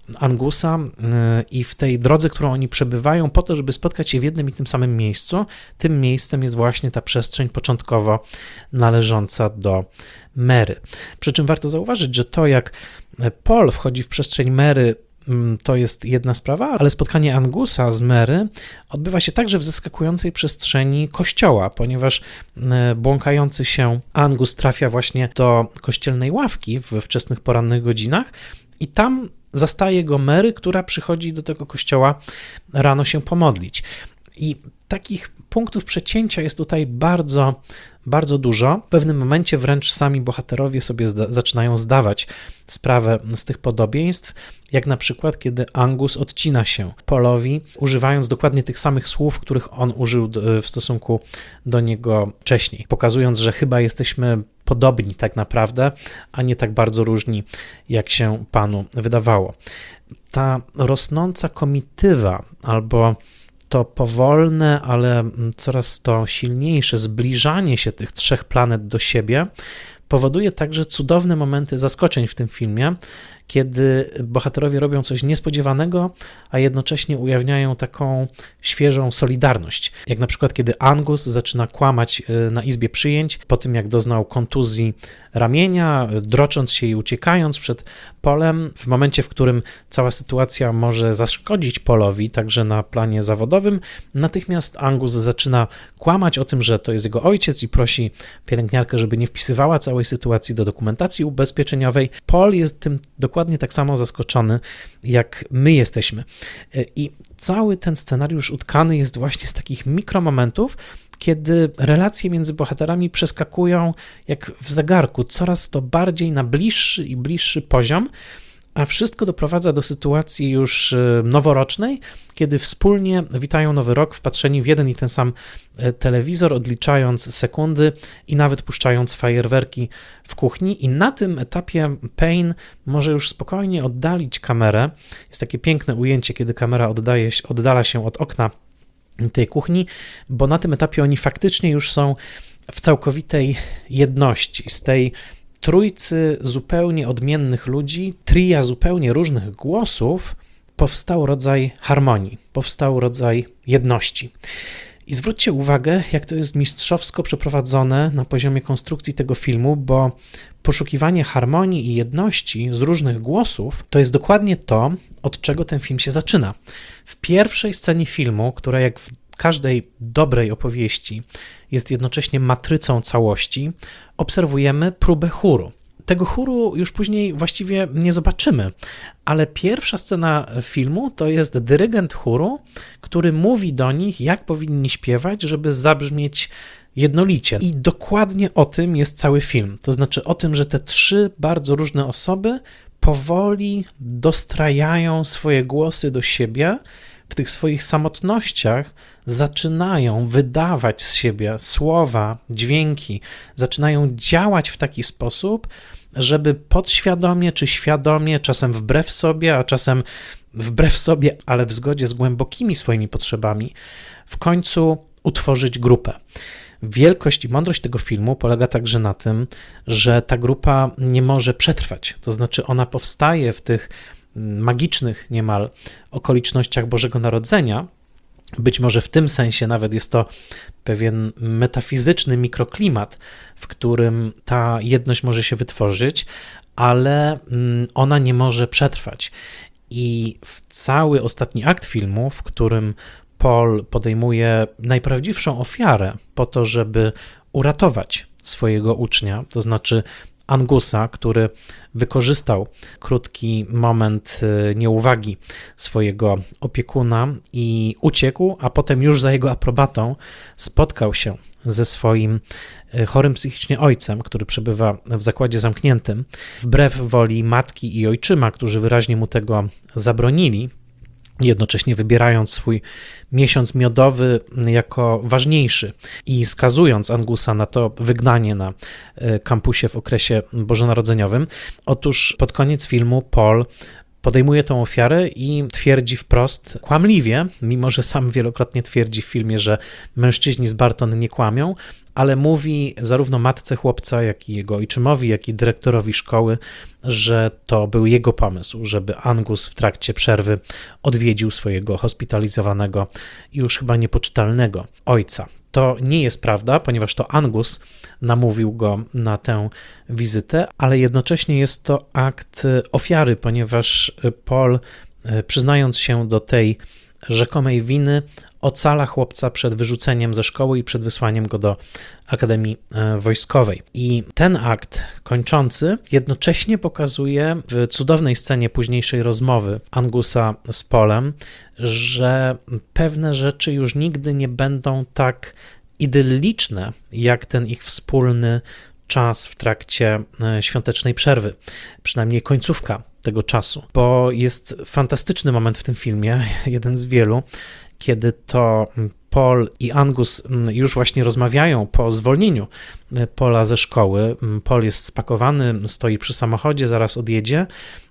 Angusa i w tej drodze, którą oni przebywają po to, żeby spotkać się w jednym i tym samym miejscu. Tym miejscem jest właśnie ta przestrzeń początkowo należąca do Mary. Przy czym warto zauważyć, że to, jak Paul wchodzi w przestrzeń Mary, to jest jedna sprawa, ale spotkanie Angusa z Mary odbywa się także w zaskakującej przestrzeni kościoła, ponieważ błąkający się Angus trafia właśnie do kościelnej ławki we wczesnych porannych godzinach i tam zastaje go Mary, która przychodzi do tego kościoła rano się pomodlić. I takich punktów przecięcia jest tutaj bardzo, bardzo dużo. W pewnym momencie wręcz sami bohaterowie sobie zda- zaczynają zdawać sprawę z tych podobieństw, jak na przykład, kiedy Angus odcina się Paulowi, używając dokładnie tych samych słów, których on użył do, w stosunku do niego wcześniej, pokazując, że chyba jesteśmy podobni tak naprawdę, a nie tak bardzo różni, jak się panu wydawało. Ta rosnąca komitywa albo to powolne, ale coraz to silniejsze zbliżanie się tych trzech planet do siebie powoduje także cudowne momenty zaskoczeń w tym filmie, kiedy bohaterowie robią coś niespodziewanego, a jednocześnie ujawniają taką świeżą solidarność. Jak na przykład, kiedy Angus zaczyna kłamać na izbie przyjęć, po tym jak doznał kontuzji ramienia, drocząc się i uciekając przed Paulem, w momencie, w którym cała sytuacja może zaszkodzić Paulowi, także na planie zawodowym, natychmiast Angus zaczyna kłamać o tym, że to jest jego ojciec i prosi pielęgniarkę, żeby nie wpisywała całej sytuacji do dokumentacji ubezpieczeniowej. Paul jest tym dokładnie tak samo zaskoczony, jak my jesteśmy. I cały ten scenariusz utkany jest właśnie z takich mikromomentów, kiedy relacje między bohaterami przeskakują jak w zegarku, coraz to bardziej na bliższy i bliższy poziom, a wszystko doprowadza do sytuacji już noworocznej, kiedy wspólnie witają nowy rok wpatrzeni w jeden i ten sam telewizor, odliczając sekundy i nawet puszczając fajerwerki w kuchni. I na tym etapie Payne może już spokojnie oddalić kamerę. Jest takie piękne ujęcie, kiedy kamera oddaje, oddala się od okna tej kuchni, bo na tym etapie oni faktycznie już są w całkowitej jedności. Z tej trójcy zupełnie odmiennych ludzi, tria zupełnie różnych głosów, powstał rodzaj harmonii, powstał rodzaj jedności. I zwróćcie uwagę, jak to jest mistrzowsko przeprowadzone na poziomie konstrukcji tego filmu, bo poszukiwanie harmonii i jedności z różnych głosów to jest dokładnie to, od czego ten film się zaczyna. W pierwszej scenie filmu, która jak w każdej dobrej opowieści jest jednocześnie matrycą całości, obserwujemy próbę chóru. Tego chóru już później właściwie nie zobaczymy, ale pierwsza scena filmu to jest dyrygent chóru, który mówi do nich, jak powinni śpiewać, żeby zabrzmieć jednolicie. I dokładnie o tym jest cały film. To znaczy o tym, że te trzy bardzo różne osoby powoli dostrajają swoje głosy do siebie, w tych swoich samotnościach zaczynają wydawać z siebie słowa, dźwięki, zaczynają działać w taki sposób, żeby podświadomie czy świadomie, czasem wbrew sobie, a czasem wbrew sobie, ale w zgodzie z głębokimi swoimi potrzebami, w końcu utworzyć grupę. Wielkość i mądrość tego filmu polega także na tym, że ta grupa nie może przetrwać, to znaczy ona powstaje w tych magicznych niemal okolicznościach Bożego Narodzenia. Być może w tym sensie nawet jest to pewien metafizyczny mikroklimat, w którym ta jedność może się wytworzyć, ale ona nie może przetrwać. I w cały ostatni akt filmu, w którym Paul podejmuje najprawdziwszą ofiarę po to, żeby uratować swojego ucznia, to znaczy Angusa, który wykorzystał krótki moment nieuwagi swojego opiekuna i uciekł, a potem już za jego aprobatą spotkał się ze swoim chorym psychicznie ojcem, który przebywa w zakładzie zamkniętym, wbrew woli matki i ojczyma, którzy wyraźnie mu tego zabronili, jednocześnie wybierając swój miesiąc miodowy jako ważniejszy i skazując Angusa na to wygnanie na kampusie w okresie bożonarodzeniowym. Otóż pod koniec filmu Paul podejmuje tą ofiarę i twierdzi wprost, kłamliwie, mimo że sam wielokrotnie twierdzi w filmie, że mężczyźni z Barton nie kłamią, ale mówi zarówno matce chłopca, jak i jego ojczymowi, jak i dyrektorowi szkoły, że to był jego pomysł, żeby Angus w trakcie przerwy odwiedził swojego hospitalizowanego i już chyba niepoczytalnego ojca. To nie jest prawda, ponieważ to Angus namówił go na tę wizytę, ale jednocześnie jest to akt ofiary, ponieważ Paul, przyznając się do tej rzekomej winy, ocala chłopca przed wyrzuceniem ze szkoły i przed wysłaniem go do Akademii Wojskowej. I ten akt kończący jednocześnie pokazuje w cudownej scenie późniejszej rozmowy Angusa z Paulem, że pewne rzeczy już nigdy nie będą tak idylliczne, jak ten ich wspólny czas w trakcie świątecznej przerwy, przynajmniej końcówka tego czasu, bo jest fantastyczny moment w tym filmie, jeden z wielu, kiedy to Paul i Angus już właśnie rozmawiają po zwolnieniu Paula ze szkoły. Paul jest spakowany, stoi przy samochodzie, zaraz odjedzie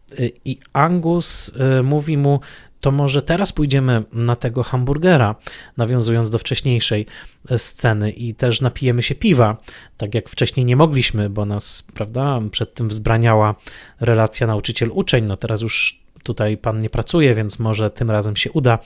i Angus mówi mu: to może teraz pójdziemy na tego hamburgera, nawiązując do wcześniejszej sceny, i też napijemy się piwa, tak jak wcześniej nie mogliśmy, bo nas, prawda, przed tym wzbraniała relacja nauczyciel-uczeń. No teraz już tutaj pan nie pracuje, więc może tym razem się uda.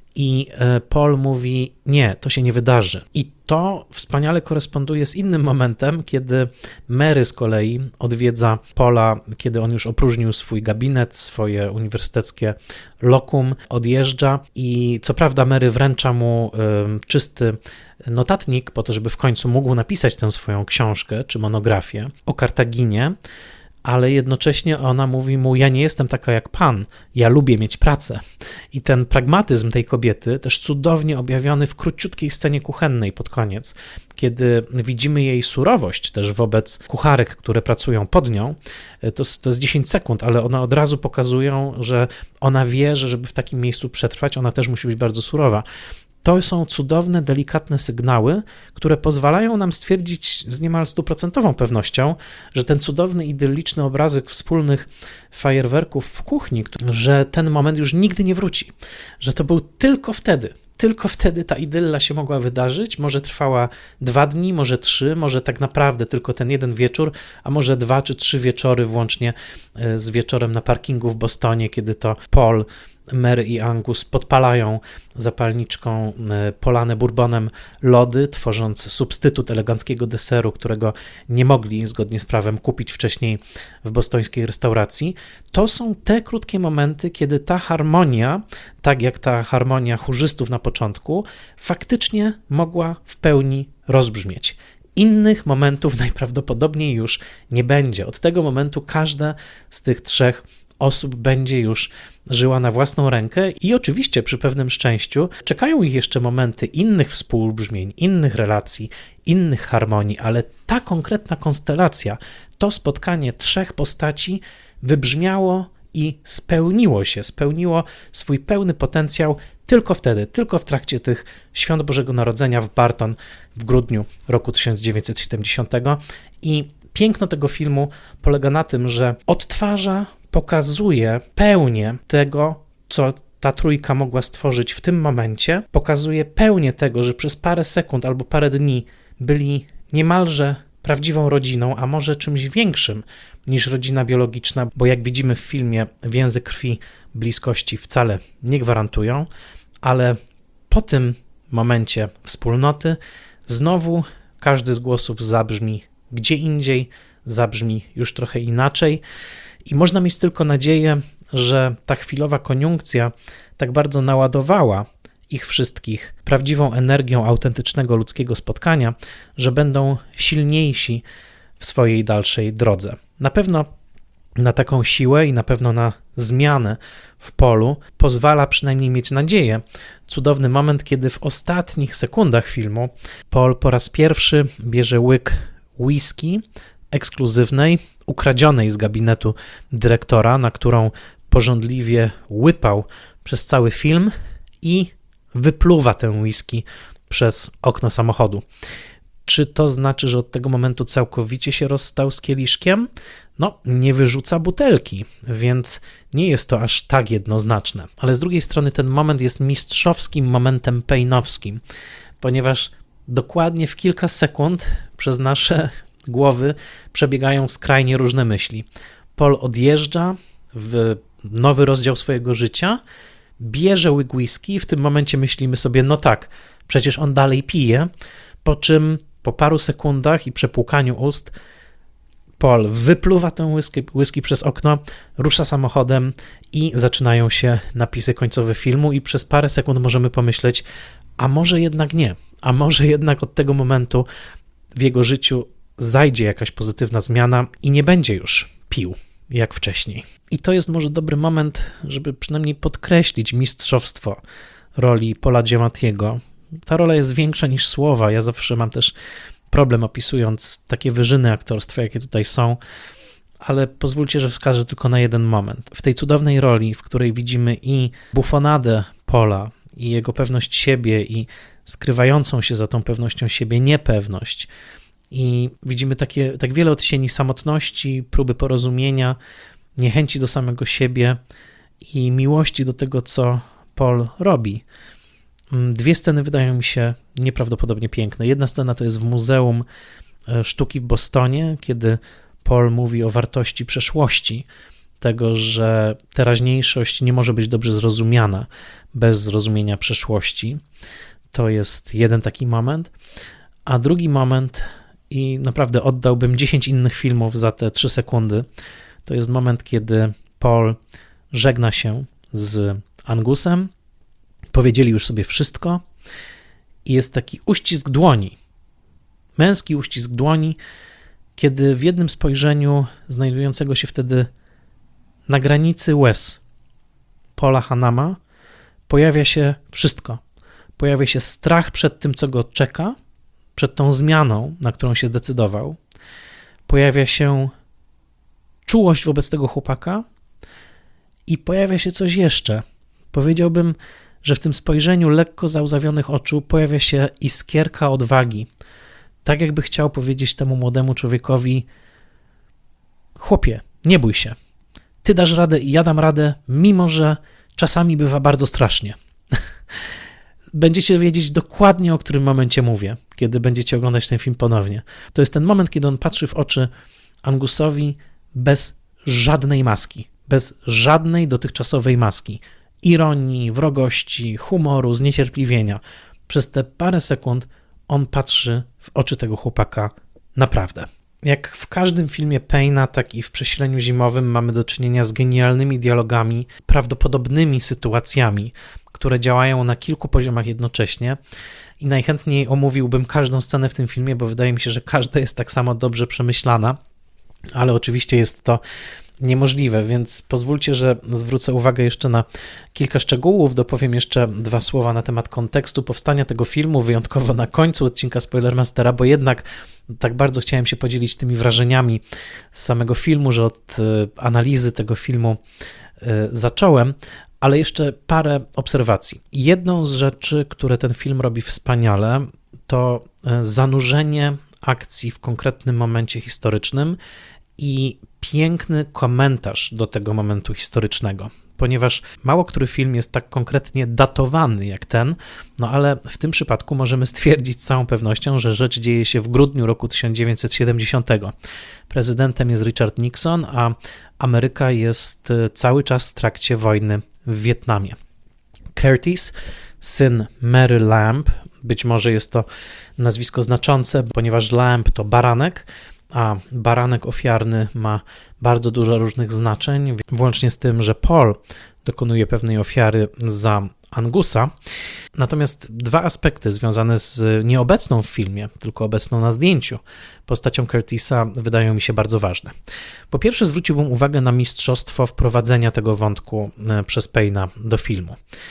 I Paul mówi: nie, to się nie wydarzy. I to wspaniale koresponduje z innym momentem, kiedy Mary z kolei odwiedza Paula, kiedy on już opróżnił swój gabinet, swoje uniwersyteckie lokum, odjeżdża i co prawda Mary wręcza mu y, czysty notatnik po to, żeby w końcu mógł napisać tę swoją książkę czy monografię o Kartaginie, ale jednocześnie ona mówi mu: ja nie jestem taka jak pan, ja lubię mieć pracę. I ten pragmatyzm tej kobiety, też cudownie objawiony w króciutkiej scenie kuchennej pod koniec, kiedy widzimy jej surowość też wobec kucharek, które pracują pod nią, to, to jest dziesięć sekund, ale one od razu pokazują, że ona wie, że żeby w takim miejscu przetrwać, ona też musi być bardzo surowa. To są cudowne, delikatne sygnały, które pozwalają nam stwierdzić z niemal stuprocentową pewnością, że ten cudowny, idylliczny obrazek wspólnych fajerwerków w kuchni, że ten moment już nigdy nie wróci, że to był tylko wtedy, tylko wtedy ta idylla się mogła wydarzyć, może trwała dwa dni, może trzy, może tak naprawdę tylko ten jeden wieczór, a może dwa czy trzy wieczory włącznie z wieczorem na parkingu w Bostonie, kiedy to Paul, Mary i Angus podpalają zapalniczką polane bourbonem lody, tworząc substytut eleganckiego deseru, którego nie mogli zgodnie z prawem kupić wcześniej w bostońskiej restauracji. To są te krótkie momenty, kiedy ta harmonia, tak jak ta harmonia chórzystów na początku, faktycznie mogła w pełni rozbrzmieć. Innych momentów najprawdopodobniej już nie będzie. Od tego momentu każda z tych trzech osób będzie już żyła na własną rękę i oczywiście przy pewnym szczęściu czekają ich jeszcze momenty innych współbrzmień, innych relacji, innych harmonii, ale ta konkretna konstelacja, to spotkanie trzech postaci wybrzmiało i spełniło się, spełniło swój pełny potencjał tylko wtedy, tylko w trakcie tych Świąt Bożego Narodzenia w Barton w grudniu roku tysiąc dziewięćset siedemdziesiątego. I piękno tego filmu polega na tym, że odtwarza, pokazuje pełnię tego, co ta trójka mogła stworzyć w tym momencie, pokazuje pełnię tego, że przez parę sekund albo parę dni byli niemalże prawdziwą rodziną, a może czymś większym niż rodzina biologiczna, bo jak widzimy w filmie, więzy krwi, bliskości wcale nie gwarantują, ale po tym momencie wspólnoty znowu każdy z głosów zabrzmi gdzie indziej, zabrzmi już trochę inaczej i można mieć tylko nadzieję, że ta chwilowa koniunkcja tak bardzo naładowała ich wszystkich prawdziwą energią autentycznego ludzkiego spotkania, że będą silniejsi w swojej dalszej drodze. Na pewno na taką siłę i na pewno na zmianę w Paulu pozwala przynajmniej mieć nadzieję cudowny moment, kiedy w ostatnich sekundach filmu Paul po raz pierwszy bierze łyk whisky ekskluzywnej, ukradzionej z gabinetu dyrektora, na którą pożądliwie łypał przez cały film i wypluwa tę whisky przez okno samochodu. Czy to znaczy, że od tego momentu całkowicie się rozstał z kieliszkiem? No, nie wyrzuca butelki, więc nie jest to aż tak jednoznaczne. Ale z drugiej strony ten moment jest mistrzowskim momentem painowskim, ponieważ Dokładnie w kilka sekund przez nasze głowy przebiegają skrajnie różne myśli. Paul odjeżdża w nowy rozdział swojego życia, bierze łyk whisky i w tym momencie myślimy sobie, no tak, przecież on dalej pije, po czym po paru sekundach i przepłukaniu ust Paul wypluwa tę whisky, whisky przez okno, rusza samochodem i zaczynają się napisy końcowe filmu i przez parę sekund możemy pomyśleć, a może jednak nie, a może jednak od tego momentu w jego życiu zajdzie jakaś pozytywna zmiana i nie będzie już pił jak wcześniej. I to jest może dobry moment, żeby przynajmniej podkreślić mistrzostwo roli Paula Giamattiego. Ta rola jest większa niż słowa. Ja zawsze mam też problem opisując takie wyżyny aktorstwa, jakie tutaj są, ale pozwólcie, że wskażę tylko na jeden moment. W tej cudownej roli, w której widzimy i bufonadę Paula, i jego pewność siebie, i skrywającą się za tą pewnością siebie niepewność, i widzimy takie, tak wiele odcieni samotności, próby porozumienia, niechęci do samego siebie i miłości do tego, co Paul robi. Dwie sceny wydają mi się nieprawdopodobnie piękne. Jedna scena to jest w Muzeum Sztuki w Bostonie, kiedy Paul mówi o wartości przeszłości, tego, że teraźniejszość nie może być dobrze zrozumiana bez zrozumienia przeszłości. To jest jeden taki moment. A drugi moment, i naprawdę oddałbym dziesięć innych filmów za te trzy sekundy, to jest moment, kiedy Paul żegna się z Angusem, powiedzieli już sobie wszystko i jest taki uścisk dłoni, męski uścisk dłoni, kiedy w jednym spojrzeniu znajdującego się wtedy na granicy łez Paula Hanama pojawia się wszystko. Pojawia się strach przed tym, co go czeka, przed tą zmianą, na którą się zdecydował. Pojawia się czułość wobec tego chłopaka i pojawia się coś jeszcze. Powiedziałbym, że w tym spojrzeniu lekko załzawionych oczu pojawia się iskierka odwagi. Tak jakby chciał powiedzieć temu młodemu człowiekowi: chłopie, nie bój się. Ty dasz radę i ja dam radę, mimo że czasami bywa bardzo strasznie. Będziecie wiedzieć dokładnie, o którym momencie mówię, kiedy będziecie oglądać ten film ponownie. To jest ten moment, kiedy on patrzy w oczy Angusowi bez żadnej maski, bez żadnej dotychczasowej maski. Ironii, wrogości, humoru, zniecierpliwienia. Przez te parę sekund on patrzy w oczy tego chłopaka naprawdę. Jak w każdym filmie Payna, tak i w Przesileniu zimowym mamy do czynienia z genialnymi dialogami, prawdopodobnymi sytuacjami, które działają na kilku poziomach jednocześnie i najchętniej omówiłbym każdą scenę w tym filmie, bo wydaje mi się, że każda jest tak samo dobrze przemyślana, ale oczywiście jest to niemożliwe, więc pozwólcie, że zwrócę uwagę jeszcze na kilka szczegółów, dopowiem jeszcze dwa słowa na temat kontekstu powstania tego filmu, wyjątkowo na końcu odcinka Spoilermastera, bo jednak tak bardzo chciałem się podzielić tymi wrażeniami z samego filmu, że od analizy tego filmu zacząłem, ale jeszcze parę obserwacji. Jedną z rzeczy, które ten film robi wspaniale, to zanurzenie akcji w konkretnym momencie historycznym i piękny komentarz do tego momentu historycznego, ponieważ mało który film jest tak konkretnie datowany jak ten, no ale w tym przypadku możemy stwierdzić z całą pewnością, że rzecz dzieje się w grudniu roku tysiąc dziewięćset siedemdziesiątego. Prezydentem jest Richard Nixon, a Ameryka jest cały czas w trakcie wojny w Wietnamie. Curtis, syn Mary Lamb, być może jest to nazwisko znaczące, ponieważ Lamb to baranek, a baranek ofiarny ma bardzo dużo różnych znaczeń, włącznie z tym, że Paul dokonuje pewnej ofiary za Angusa. Natomiast dwa aspekty związane z nieobecną w filmie, tylko obecną na zdjęciu postacią Curtisa wydają mi się bardzo ważne. Po pierwsze zwróciłbym uwagę na mistrzostwo wprowadzenia tego wątku przez Payna do filmu.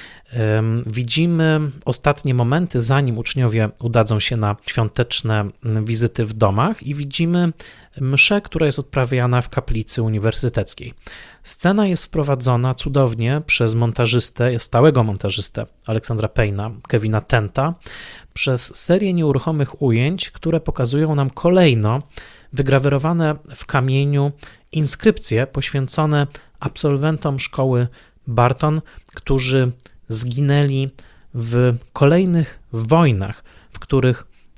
Widzimy ostatnie momenty, zanim uczniowie udadzą się na świąteczne wizyty w domach i widzimy mszę, która jest odprawiana w kaplicy uniwersyteckiej. Scena jest wprowadzona cudownie przez montażystę, stałego montażystę Aleksandra Payna, Kevina Tenta, przez serię nieruchomych ujęć, które pokazują nam kolejno wygrawerowane w kamieniu inskrypcje poświęcone absolwentom szkoły Barton, którzy zginęli w kolejnych wojnach, w których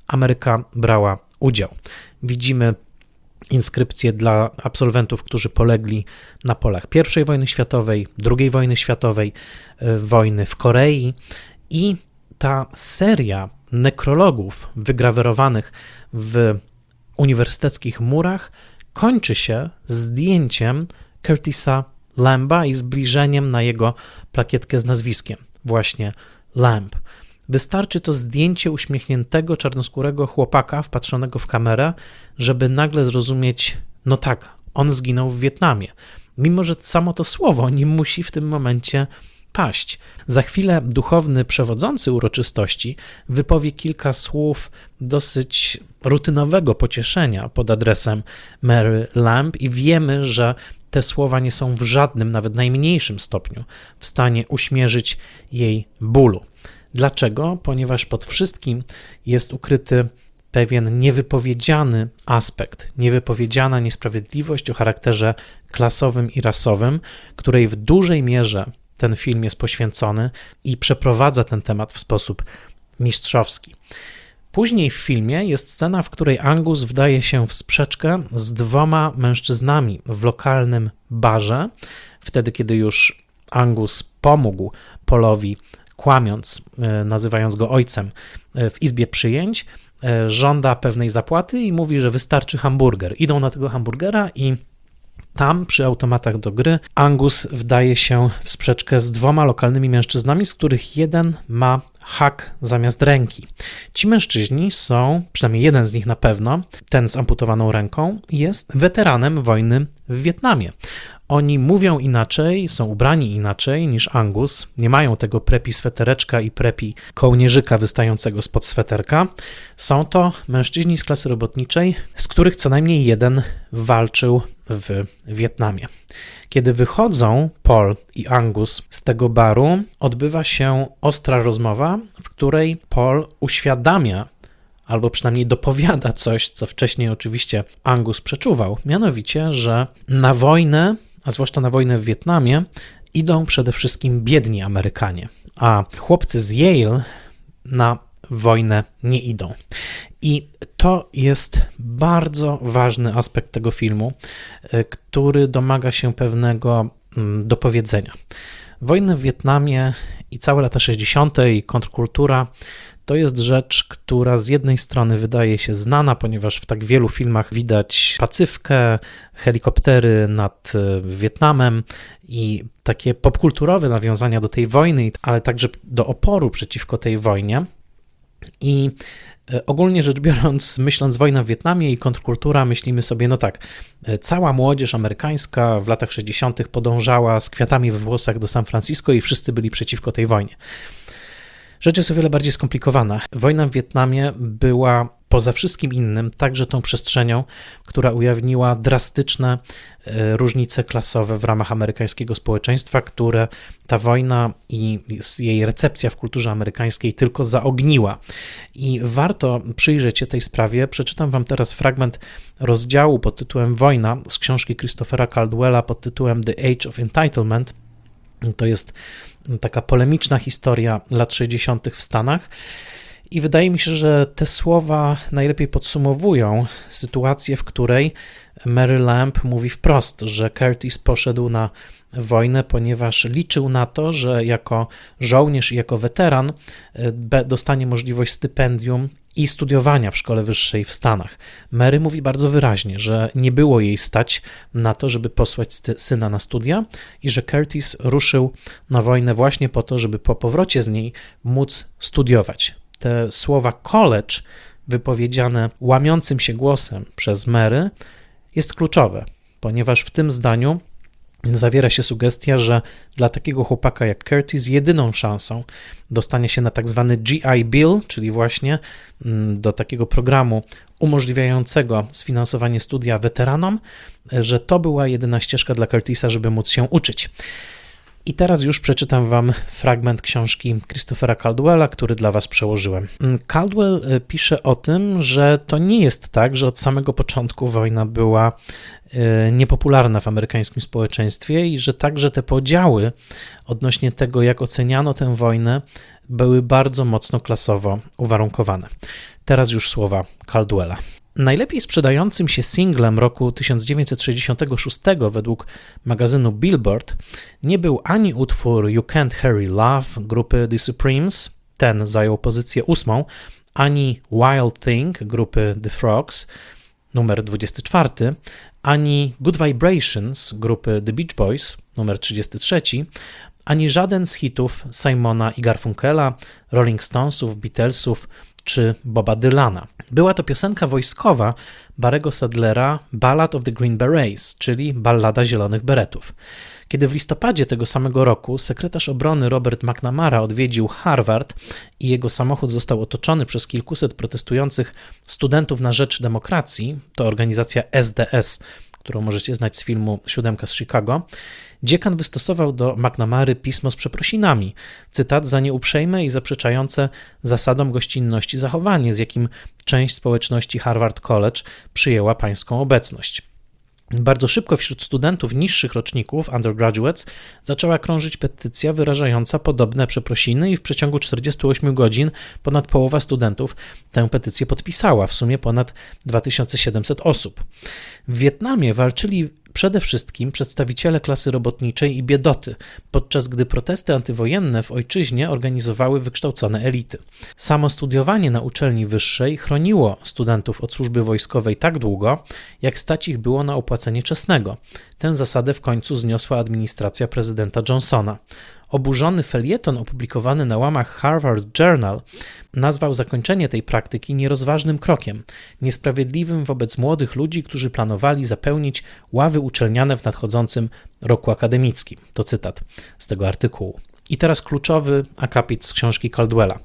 Ameryka brała udział. Widzimy inskrypcje dla absolwentów, którzy polegli na polach pierwszej wojny światowej, drugiej wojny światowej, wojny w Korei i ta seria nekrologów wygrawerowanych w uniwersyteckich murach kończy się zdjęciem Curtisa Lamba i zbliżeniem na jego plakietkę z nazwiskiem, właśnie Lamb. Wystarczy to zdjęcie uśmiechniętego, czarnoskórego chłopaka wpatrzonego w kamerę, żeby nagle zrozumieć, no tak, on zginął w Wietnamie. Mimo że samo to słowo nie musi w tym momencie paść. Za chwilę duchowny przewodzący uroczystości wypowie kilka słów dosyć rutynowego pocieszenia pod adresem Mary Lamb i wiemy, że te słowa nie są w żadnym, nawet najmniejszym stopniu w stanie uśmierzyć jej bólu. Dlaczego? Ponieważ pod wszystkim jest ukryty pewien niewypowiedziany aspekt, niewypowiedziana niesprawiedliwość o charakterze klasowym i rasowym, której w dużej mierze ten film jest poświęcony i przeprowadza ten temat w sposób mistrzowski. Później w filmie jest scena, w której Angus wdaje się w sprzeczkę z dwoma mężczyznami w lokalnym barze, wtedy kiedy już Angus pomógł Paulowi, kłamiąc, nazywając go ojcem w izbie przyjęć, żąda pewnej zapłaty i mówi, że wystarczy hamburger. Idą na tego hamburgera i tam przy automatach do gry Angus wdaje się w sprzeczkę z dwoma lokalnymi mężczyznami, z których jeden ma hak zamiast ręki. Ci mężczyźni są, przynajmniej jeden z nich na pewno, ten z amputowaną ręką, jest weteranem wojny w Wietnamie. Oni mówią inaczej, są ubrani inaczej niż Angus, nie mają tego prepi swetereczka i prepi kołnierzyka wystającego spod sweterka. Są to mężczyźni z klasy robotniczej, z których co najmniej jeden walczył w Wietnamie. Kiedy wychodzą Paul i Angus z tego baru, odbywa się ostra rozmowa, w której Paul uświadamia, albo przynajmniej dopowiada coś, co wcześniej oczywiście Angus przeczuwał, mianowicie, że na wojnę, a zwłaszcza na wojnę w Wietnamie, idą przede wszystkim biedni Amerykanie, a chłopcy z Yale na wojnę nie idą. I to jest bardzo ważny aspekt tego filmu, który domaga się pewnego dopowiedzenia. Wojna w Wietnamie i całe lata sześćdziesiąte i kontrkultura to jest rzecz, która z jednej strony wydaje się znana, ponieważ w tak wielu filmach widać Pacyfkę, helikoptery nad Wietnamem i takie popkulturowe nawiązania do tej wojny, ale także do oporu przeciwko tej wojnie. I ogólnie rzecz biorąc, myśląc wojna w Wietnamie i kontrkultura, myślimy sobie, no tak, cała młodzież amerykańska w latach sześćdziesiątych podążała z kwiatami we włosach do San Francisco i wszyscy byli przeciwko tej wojnie. Rzecz jest o wiele bardziej skomplikowana. Wojna w Wietnamie była poza wszystkim innym także tą przestrzenią, która ujawniła drastyczne różnice klasowe w ramach amerykańskiego społeczeństwa, które ta wojna i jej recepcja w kulturze amerykańskiej tylko zaogniła. I warto przyjrzeć się tej sprawie. Przeczytam wam teraz fragment rozdziału pod tytułem Wojna z książki Christophera Caldwella pod tytułem The Age of Entitlement. To jest taka polemiczna historia lat sześćdziesiątych w Stanach i wydaje mi się, że te słowa najlepiej podsumowują sytuację, w której Mary Lamb mówi wprost, że Curtis poszedł na wojnę, ponieważ liczył na to, że jako żołnierz i jako weteran dostanie możliwość stypendium i studiowania w szkole wyższej w Stanach. Mary mówi bardzo wyraźnie, że nie było jej stać na to, żeby posłać syna na studia i że Curtis ruszył na wojnę właśnie po to, żeby po powrocie z niej móc studiować. Te słowa college wypowiedziane łamiącym się głosem przez Mary jest kluczowe, ponieważ w tym zdaniu zawiera się sugestia, że dla takiego chłopaka jak Curtis jedyną szansą dostania się na tak zwany G I Bill, czyli właśnie do takiego programu umożliwiającego sfinansowanie studia weteranom, że to była jedyna ścieżka dla Curtisa, żeby móc się uczyć. I teraz już przeczytam wam fragment książki Christophera Caldwella, który dla was przełożyłem. Caldwell pisze o tym, że to nie jest tak, że od samego początku wojna była niepopularna w amerykańskim społeczeństwie i że także te podziały odnośnie tego, jak oceniano tę wojnę, były bardzo mocno klasowo uwarunkowane. Teraz już słowa Caldwella. Najlepiej sprzedającym się singlem roku tysiąc dziewięćset sześćdziesiątego szóstego według magazynu Billboard nie był ani utwór You Can't Hurry Love grupy The Supremes, ten zajął pozycję ósmą, ani Wild Thing grupy The Frogs, numer dwudziesty czwarty, ani Good Vibrations grupy The Beach Boys, numer trzydziesty trzeci, ani żaden z hitów Simona i Garfunkela, Rolling Stonesów, Beatlesów czy Boba Dylana. Była to piosenka wojskowa Barry'ego Sadlera Ballad of the Green Berets, czyli Ballada Zielonych Beretów. Kiedy w listopadzie tego samego roku sekretarz obrony Robert McNamara odwiedził Harvard i jego samochód został otoczony przez kilkuset protestujących studentów na rzecz demokracji, to organizacja S D S, którą możecie znać z filmu Siódemka z Chicago, dziekan wystosował do McNamary pismo z przeprosinami, cytat, za nieuprzejme i zaprzeczające zasadom gościnności zachowanie, z jakim część społeczności Harvard College przyjęła pańską obecność. Bardzo szybko wśród studentów niższych roczników, undergraduates, zaczęła krążyć petycja wyrażająca podobne przeprosiny i w przeciągu czterdziestu ośmiu godzin ponad połowa studentów tę petycję podpisała, w sumie ponad dwa tysiące siedemset osób. W Wietnamie walczyli przede wszystkim przedstawiciele klasy robotniczej i biedoty, podczas gdy protesty antywojenne w ojczyźnie organizowały wykształcone elity. Samo studiowanie na uczelni wyższej chroniło studentów od służby wojskowej tak długo, jak stać ich było na opłacenie czesnego. Tę zasadę w końcu zniosła administracja prezydenta Johnsona. Oburzony felieton opublikowany na łamach Harvard Journal nazwał zakończenie tej praktyki nierozważnym krokiem, niesprawiedliwym wobec młodych ludzi, którzy planowali zapełnić ławy uczelniane w nadchodzącym roku akademickim. To cytat z tego artykułu. I teraz kluczowy akapit z książki Caldwella.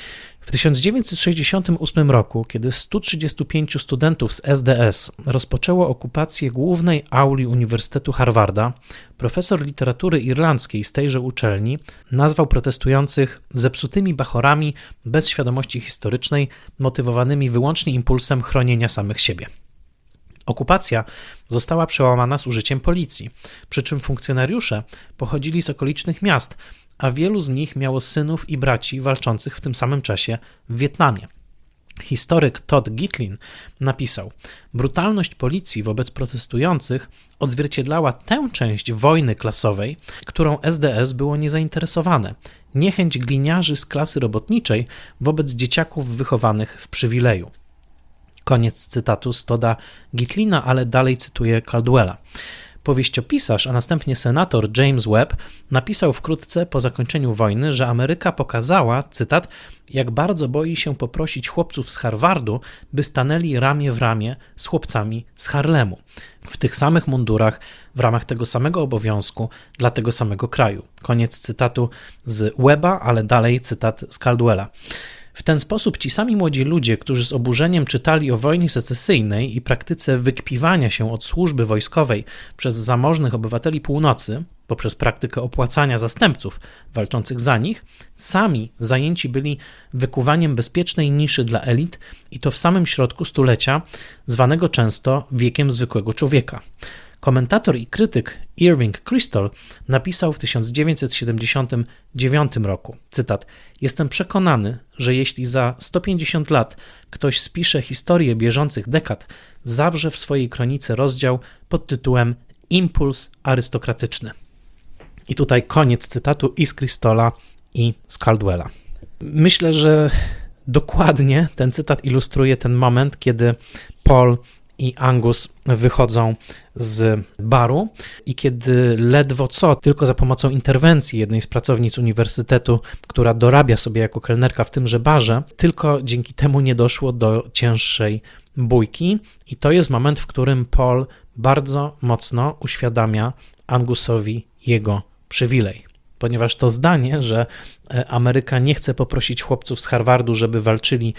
W tysiąc dziewięćset sześćdziesiątym ósmym roku, kiedy stu trzydziestu pięciu studentów z S D S rozpoczęło okupację głównej auli Uniwersytetu Harvarda, profesor literatury irlandzkiej z tejże uczelni nazwał protestujących zepsutymi bachorami bez świadomości historycznej, motywowanymi wyłącznie impulsem chronienia samych siebie. Okupacja została przełamana z użyciem policji, przy czym funkcjonariusze pochodzili z okolicznych miast, a wielu z nich miało synów i braci walczących w tym samym czasie w Wietnamie. Historyk Todd Gitlin napisał: brutalność policji wobec protestujących odzwierciedlała tę część wojny klasowej, którą S D S było niezainteresowane, niechęć gliniarzy z klasy robotniczej wobec dzieciaków wychowanych w przywileju. Koniec cytatu z Todda Gitlina, ale dalej cytuję Caldwella. Powieściopisarz, a następnie senator James Webb napisał wkrótce po zakończeniu wojny, że Ameryka pokazała, cytat, jak bardzo boi się poprosić chłopców z Harvardu, by stanęli ramię w ramię z chłopcami z Harlemu, w tych samych mundurach, w ramach tego samego obowiązku, dla tego samego kraju. Koniec cytatu z Webba, ale dalej cytat z Caldwella. W ten sposób ci sami młodzi ludzie, którzy z oburzeniem czytali o wojnie secesyjnej i praktyce wykpiwania się od służby wojskowej przez zamożnych obywateli północy, poprzez praktykę opłacania zastępców walczących za nich, sami zajęci byli wykuwaniem bezpiecznej niszy dla elit i to w samym środku stulecia, zwanego często wiekiem zwykłego człowieka. Komentator i krytyk Irving Kristol napisał w tysiąc dziewięćset siedemdziesiątym dziewiątym roku, cytat, jestem przekonany, że jeśli za sto pięćdziesiąt lat ktoś spisze historię bieżących dekad, zawrze w swojej kronice rozdział pod tytułem Impuls arystokratyczny. I tutaj koniec cytatu i z Kristola, i z Caldwella. Myślę, że dokładnie ten cytat ilustruje ten moment, kiedy Paul i Angus wychodzą z baru i kiedy ledwo co, tylko za pomocą interwencji jednej z pracownic uniwersytetu, która dorabia sobie jako kelnerka w tymże barze, tylko dzięki temu nie doszło do cięższej bójki i to jest moment, w którym Paul bardzo mocno uświadamia Angusowi jego przywilej. Ponieważ to zdanie, że Ameryka nie chce poprosić chłopców z Harvardu, żeby walczyli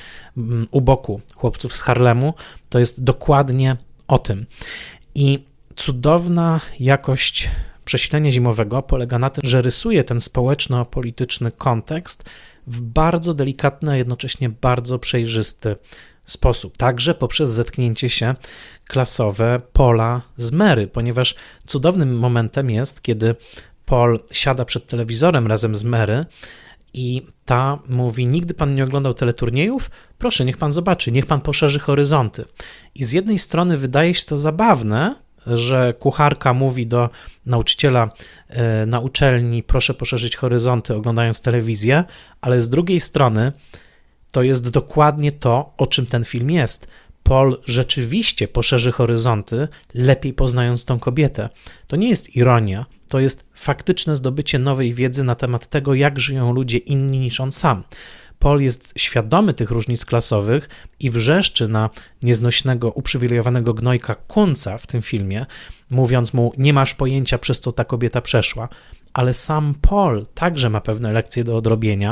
u boku chłopców z Harlemu, to jest dokładnie o tym. I cudowna jakość Przesilenia zimowego polega na tym, że rysuje ten społeczno-polityczny kontekst w bardzo delikatny, a jednocześnie bardzo przejrzysty sposób. Także poprzez zetknięcie się klasowe Paula z Mary, ponieważ cudownym momentem jest, kiedy Paul siada przed telewizorem razem z Mary i ta mówi: nigdy pan nie oglądał teleturniejów? Proszę, niech pan zobaczy, niech pan poszerzy horyzonty. I z jednej strony wydaje się to zabawne, że kucharka mówi do nauczyciela e, na uczelni: proszę poszerzyć horyzonty, oglądając telewizję, ale z drugiej strony to jest dokładnie to, o czym ten film jest. Paul rzeczywiście poszerzy horyzonty, lepiej poznając tą kobietę. To nie jest ironia, to jest faktyczne zdobycie nowej wiedzy na temat tego, jak żyją ludzie inni niż on sam. Paul jest świadomy tych różnic klasowych i wrzeszczy na nieznośnego, uprzywilejowanego gnojka Kunca w tym filmie, mówiąc mu: nie masz pojęcia, przez co ta kobieta przeszła. Ale sam Paul także ma pewne lekcje do odrobienia.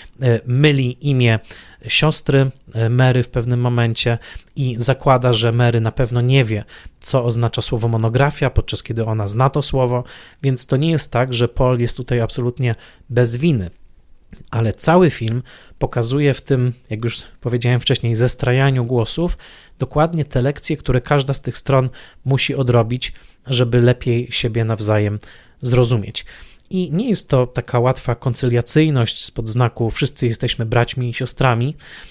Myli imię siostry Mary w pewnym momencie i zakłada, że Mary na pewno nie wie, co oznacza słowo monografia, podczas kiedy ona zna to słowo, więc to nie jest tak, że Paul jest tutaj absolutnie bez winy. Ale cały film pokazuje w tym, jak już powiedziałem wcześniej, zestrajaniu głosów dokładnie te lekcje, które każda z tych stron musi odrobić, żeby lepiej siebie nawzajem zrozumieć. I nie jest to taka łatwa koncyliacyjność spod znaku wszyscy jesteśmy braćmi i siostrami,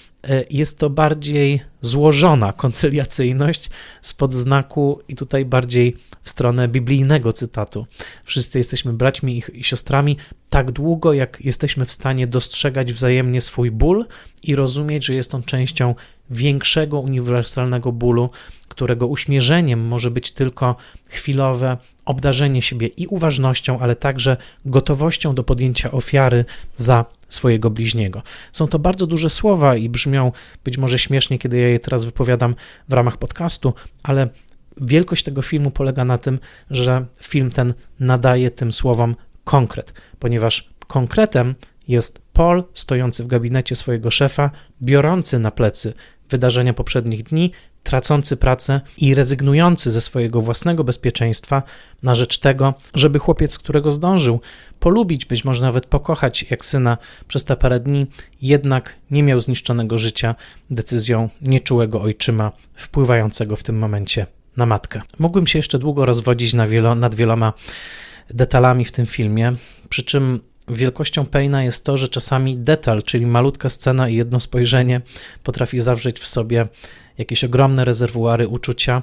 jest to bardziej złożona koncyliacyjność spod znaku, i tutaj bardziej w stronę biblijnego cytatu: wszyscy jesteśmy braćmi i siostrami tak długo, jak jesteśmy w stanie dostrzegać wzajemnie swój ból i rozumieć, że jest on częścią większego, uniwersalnego bólu, którego uśmierzeniem może być tylko chwilowe obdarzenie siebie i uważnością, ale także gotowością do podjęcia ofiary za swojego bliźniego. Są to bardzo duże słowa i brzmią być może śmiesznie, kiedy ja je teraz wypowiadam w ramach podcastu, ale wielkość tego filmu polega na tym, że film ten nadaje tym słowom konkret, ponieważ konkretem jest Paul stojący w gabinecie swojego szefa, biorący na plecy wydarzenia poprzednich dni, tracący pracę i rezygnujący ze swojego własnego bezpieczeństwa na rzecz tego, żeby chłopiec, którego zdążył polubić, być może nawet pokochać jak syna przez te parę dni, jednak nie miał zniszczonego życia decyzją nieczułego ojczyma wpływającego w tym momencie na matkę. Mógłbym się jeszcze długo rozwodzić na wielo, nad wieloma detalami w tym filmie, przy czym wielkością Payne'a jest to, że czasami detal, czyli malutka scena i jedno spojrzenie, potrafi zawrzeć w sobie jakieś ogromne rezerwuary uczucia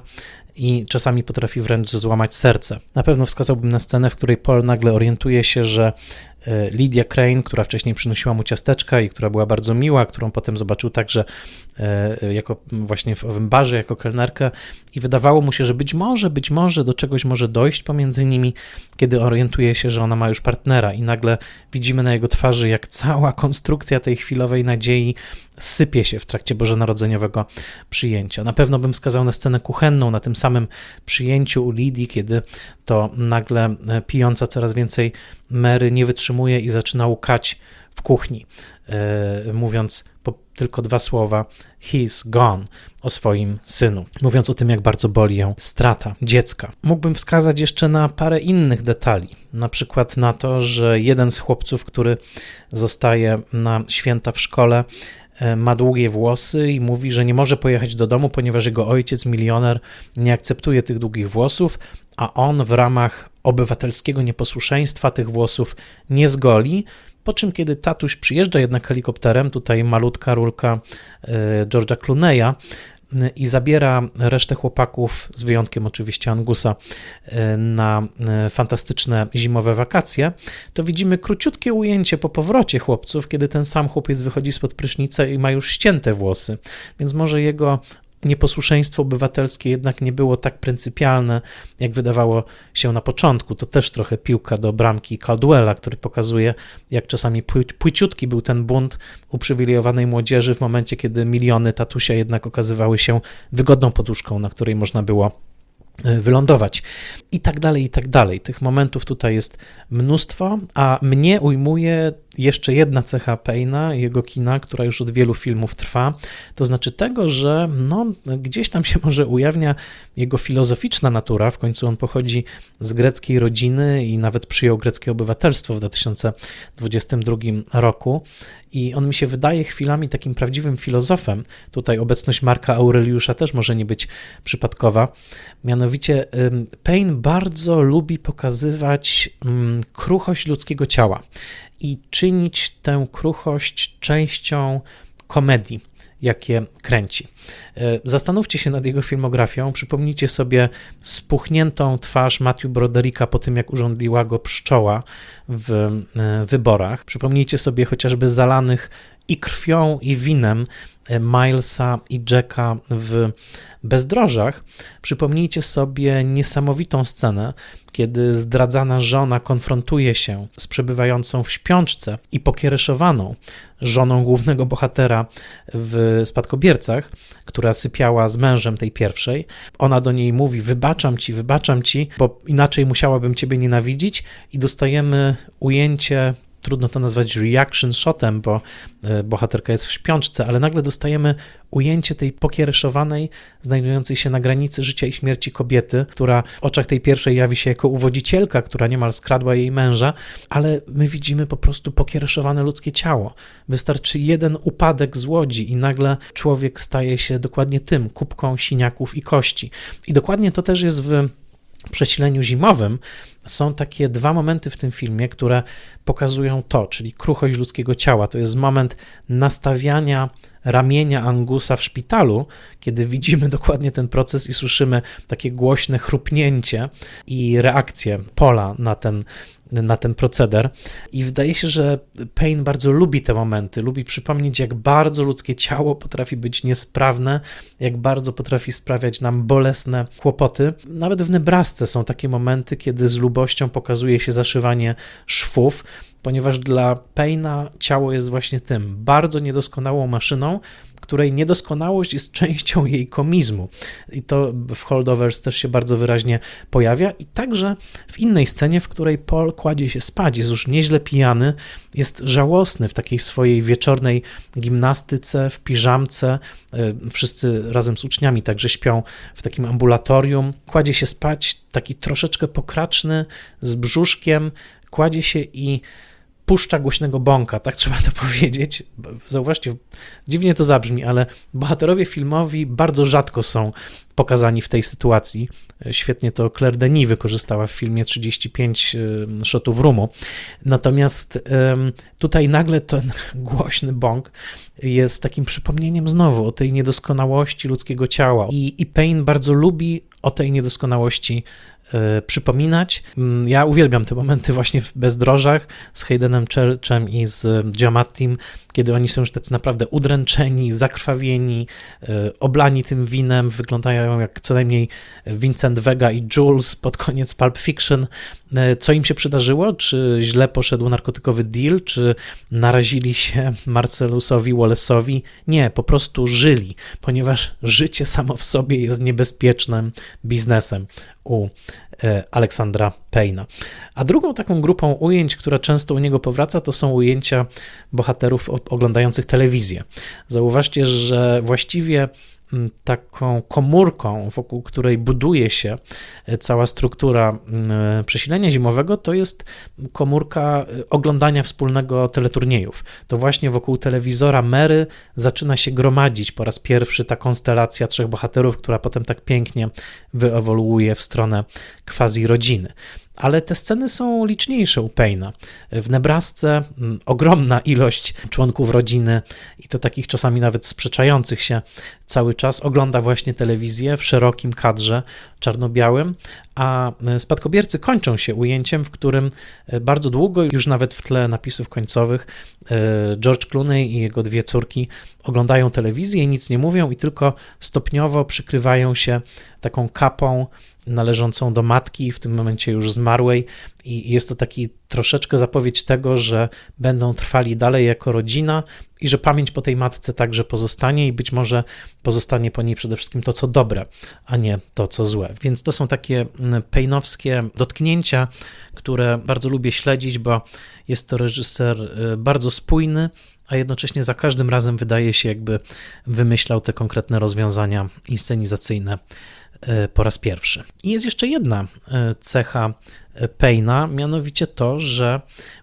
i czasami potrafi wręcz złamać serce. Na pewno wskazałbym na scenę, w której Paul nagle orientuje się, że Lydia Crane, która wcześniej przynosiła mu ciasteczka i która była bardzo miła, którą potem zobaczył także jako właśnie w owym barze, jako kelnerkę, i wydawało mu się, że być może, być może do czegoś może dojść pomiędzy nimi, kiedy orientuje się, że ona ma już partnera, i nagle widzimy na jego twarzy, jak cała konstrukcja tej chwilowej nadziei sypie się w trakcie bożonarodzeniowego przyjęcia. Na pewno bym wskazał na scenę kuchenną, na tym samym przyjęciu u Lidii, kiedy to nagle pijąca coraz więcej Mary nie wytrzymuje i zaczyna łkać w kuchni, yy, mówiąc po tylko dwa słowa "he's gone" o swoim synu, mówiąc o tym, jak bardzo boli ją strata dziecka. Mógłbym wskazać jeszcze na parę innych detali, na przykład na to, że jeden z chłopców, który zostaje na święta w szkole, ma długie włosy i mówi, że nie może pojechać do domu, ponieważ jego ojciec, milioner, nie akceptuje tych długich włosów, a on w ramach obywatelskiego nieposłuszeństwa tych włosów nie zgoli, po czym kiedy tatuś przyjeżdża jednak helikopterem, tutaj malutka rulka George'a Clooney'a, i zabiera resztę chłopaków, z wyjątkiem oczywiście Angusa, na fantastyczne zimowe wakacje, to widzimy króciutkie ujęcie po powrocie chłopców, kiedy ten sam chłopiec wychodzi spod prysznica i ma już ścięte włosy, więc może jego nieposłuszeństwo obywatelskie jednak nie było tak pryncypialne, jak wydawało się na początku. To też trochę piłka do bramki Caldwella, który pokazuje, jak czasami płyciutki był ten bunt uprzywilejowanej młodzieży w momencie, kiedy miliony tatusia jednak okazywały się wygodną poduszką, na której można było wylądować i tak dalej, i tak dalej. Tych momentów tutaj jest mnóstwo, a mnie ujmuje jeszcze jedna cecha Payne'a, jego kina, która już od wielu filmów trwa, to znaczy tego, że no, gdzieś tam się może ujawnia jego filozoficzna natura, w końcu on pochodzi z greckiej rodziny i nawet przyjął greckie obywatelstwo w dwa tysiące dwudziestym drugim roku i on mi się wydaje chwilami takim prawdziwym filozofem. Tutaj obecność Marka Aureliusza też może nie być przypadkowa. Mianowicie Payne bardzo lubi pokazywać kruchość ludzkiego ciała i czynić tę kruchość częścią komedii, jakie kręci. Zastanówcie się nad jego filmografią, przypomnijcie sobie spuchniętą twarz Matthew Brodericka po tym, jak urządliła go pszczoła w wyborach. Przypomnijcie sobie chociażby zalanych i krwią, i winem Milesa i Jacka w Bezdrożach. Przypomnijcie sobie niesamowitą scenę, kiedy zdradzana żona konfrontuje się z przebywającą w śpiączce i pokiereszowaną żoną głównego bohatera w Spadkobiercach, która sypiała z mężem tej pierwszej. Ona do niej mówi: wybaczam ci, wybaczam ci, bo inaczej musiałabym ciebie nienawidzić, i dostajemy ujęcie, trudno to nazwać reaction shotem, bo bohaterka jest w śpiączce, ale nagle dostajemy ujęcie tej pokiereszowanej, znajdującej się na granicy życia i śmierci kobiety, która w oczach tej pierwszej jawi się jako uwodzicielka, która niemal skradła jej męża, ale my widzimy po prostu pokiereszowane ludzkie ciało. Wystarczy jeden upadek z łodzi i nagle człowiek staje się dokładnie tym, kubką siniaków i kości. I dokładnie to też jest w Przesileniu zimowym. Są takie dwa momenty w tym filmie, które pokazują to, czyli kruchość ludzkiego ciała. To jest moment nastawiania ramienia Angusa w szpitalu, kiedy widzimy dokładnie ten proces i słyszymy takie głośne chrupnięcie i reakcję Paula na ten, na ten proceder. I wydaje się, że Payne bardzo lubi te momenty, lubi przypomnieć, jak bardzo ludzkie ciało potrafi być niesprawne, jak bardzo potrafi sprawiać nam bolesne kłopoty. Nawet w Nebrasce są takie momenty, kiedy z lubością pokazuje się zaszywanie szwów, ponieważ dla Payne'a ciało jest właśnie tym, bardzo niedoskonałą maszyną, której niedoskonałość jest częścią jej komizmu. I to w Holdovers też się bardzo wyraźnie pojawia. I także w innej scenie, w której Paul kładzie się spać, jest już nieźle pijany, jest żałosny w takiej swojej wieczornej gimnastyce, w piżamce. Wszyscy razem z uczniami także śpią w takim ambulatorium. Kładzie się spać, taki troszeczkę pokraczny, z brzuszkiem, kładzie się i puszcza głośnego bąka, tak trzeba to powiedzieć. Zauważcie, dziwnie to zabrzmi, ale bohaterowie filmowi bardzo rzadko są pokazani w tej sytuacji. Świetnie to Claire Denis wykorzystała w filmie trzydzieści pięć shotów rumu. Natomiast tutaj nagle ten głośny bąk jest takim przypomnieniem znowu o tej niedoskonałości ludzkiego ciała. I, i Payne bardzo lubi o tej niedoskonałości przypominać. Ja uwielbiam te momenty właśnie w Bezdrożach z Haydenem Churchem i z Giamattim, kiedy oni są już tacy naprawdę udręczeni, zakrwawieni, oblani tym winem, wyglądają jak co najmniej Vincent Vega i Jules pod koniec Pulp Fiction. Co im się przydarzyło? Czy źle poszedł narkotykowy deal? Czy narazili się Marcelusowi Wallace'owi? Nie, po prostu żyli, ponieważ życie samo w sobie jest niebezpiecznym biznesem u Aleksandra Payne'a. A drugą taką grupą ujęć, która często u niego powraca, to są ujęcia bohaterów oglądających telewizję. Zauważcie, że właściwie taką komórką, wokół której buduje się cała struktura Przesilenia zimowego, to jest komórka oglądania wspólnego teleturniejów. To właśnie wokół telewizora Mary zaczyna się gromadzić po raz pierwszy ta konstelacja trzech bohaterów, która potem tak pięknie wyewoluuje w stronę quasi-rodziny. Ale te sceny są liczniejsze u Payne'a. W Nebrasce ogromna ilość członków rodziny i to takich czasami nawet sprzeczających się cały czas ogląda właśnie telewizję w szerokim kadrze czarno-białym, a Spadkobiercy kończą się ujęciem, w którym bardzo długo, już nawet w tle napisów końcowych, George Clooney i jego dwie córki oglądają telewizję i nic nie mówią i tylko stopniowo przykrywają się taką kapą należącą do matki, w tym momencie już z zmarłej i jest to taki troszeczkę zapowiedź tego, że będą trwali dalej jako rodzina i że pamięć po tej matce także pozostanie i być może pozostanie po niej przede wszystkim to, co dobre, a nie to, co złe. Więc to są takie Payne'owskie dotknięcia, które bardzo lubię śledzić, bo jest to reżyser bardzo spójny, a jednocześnie za każdym razem wydaje się, jakby wymyślał te konkretne rozwiązania inscenizacyjne po raz pierwszy. I jest jeszcze jedna cecha Payne'a, mianowicie to, że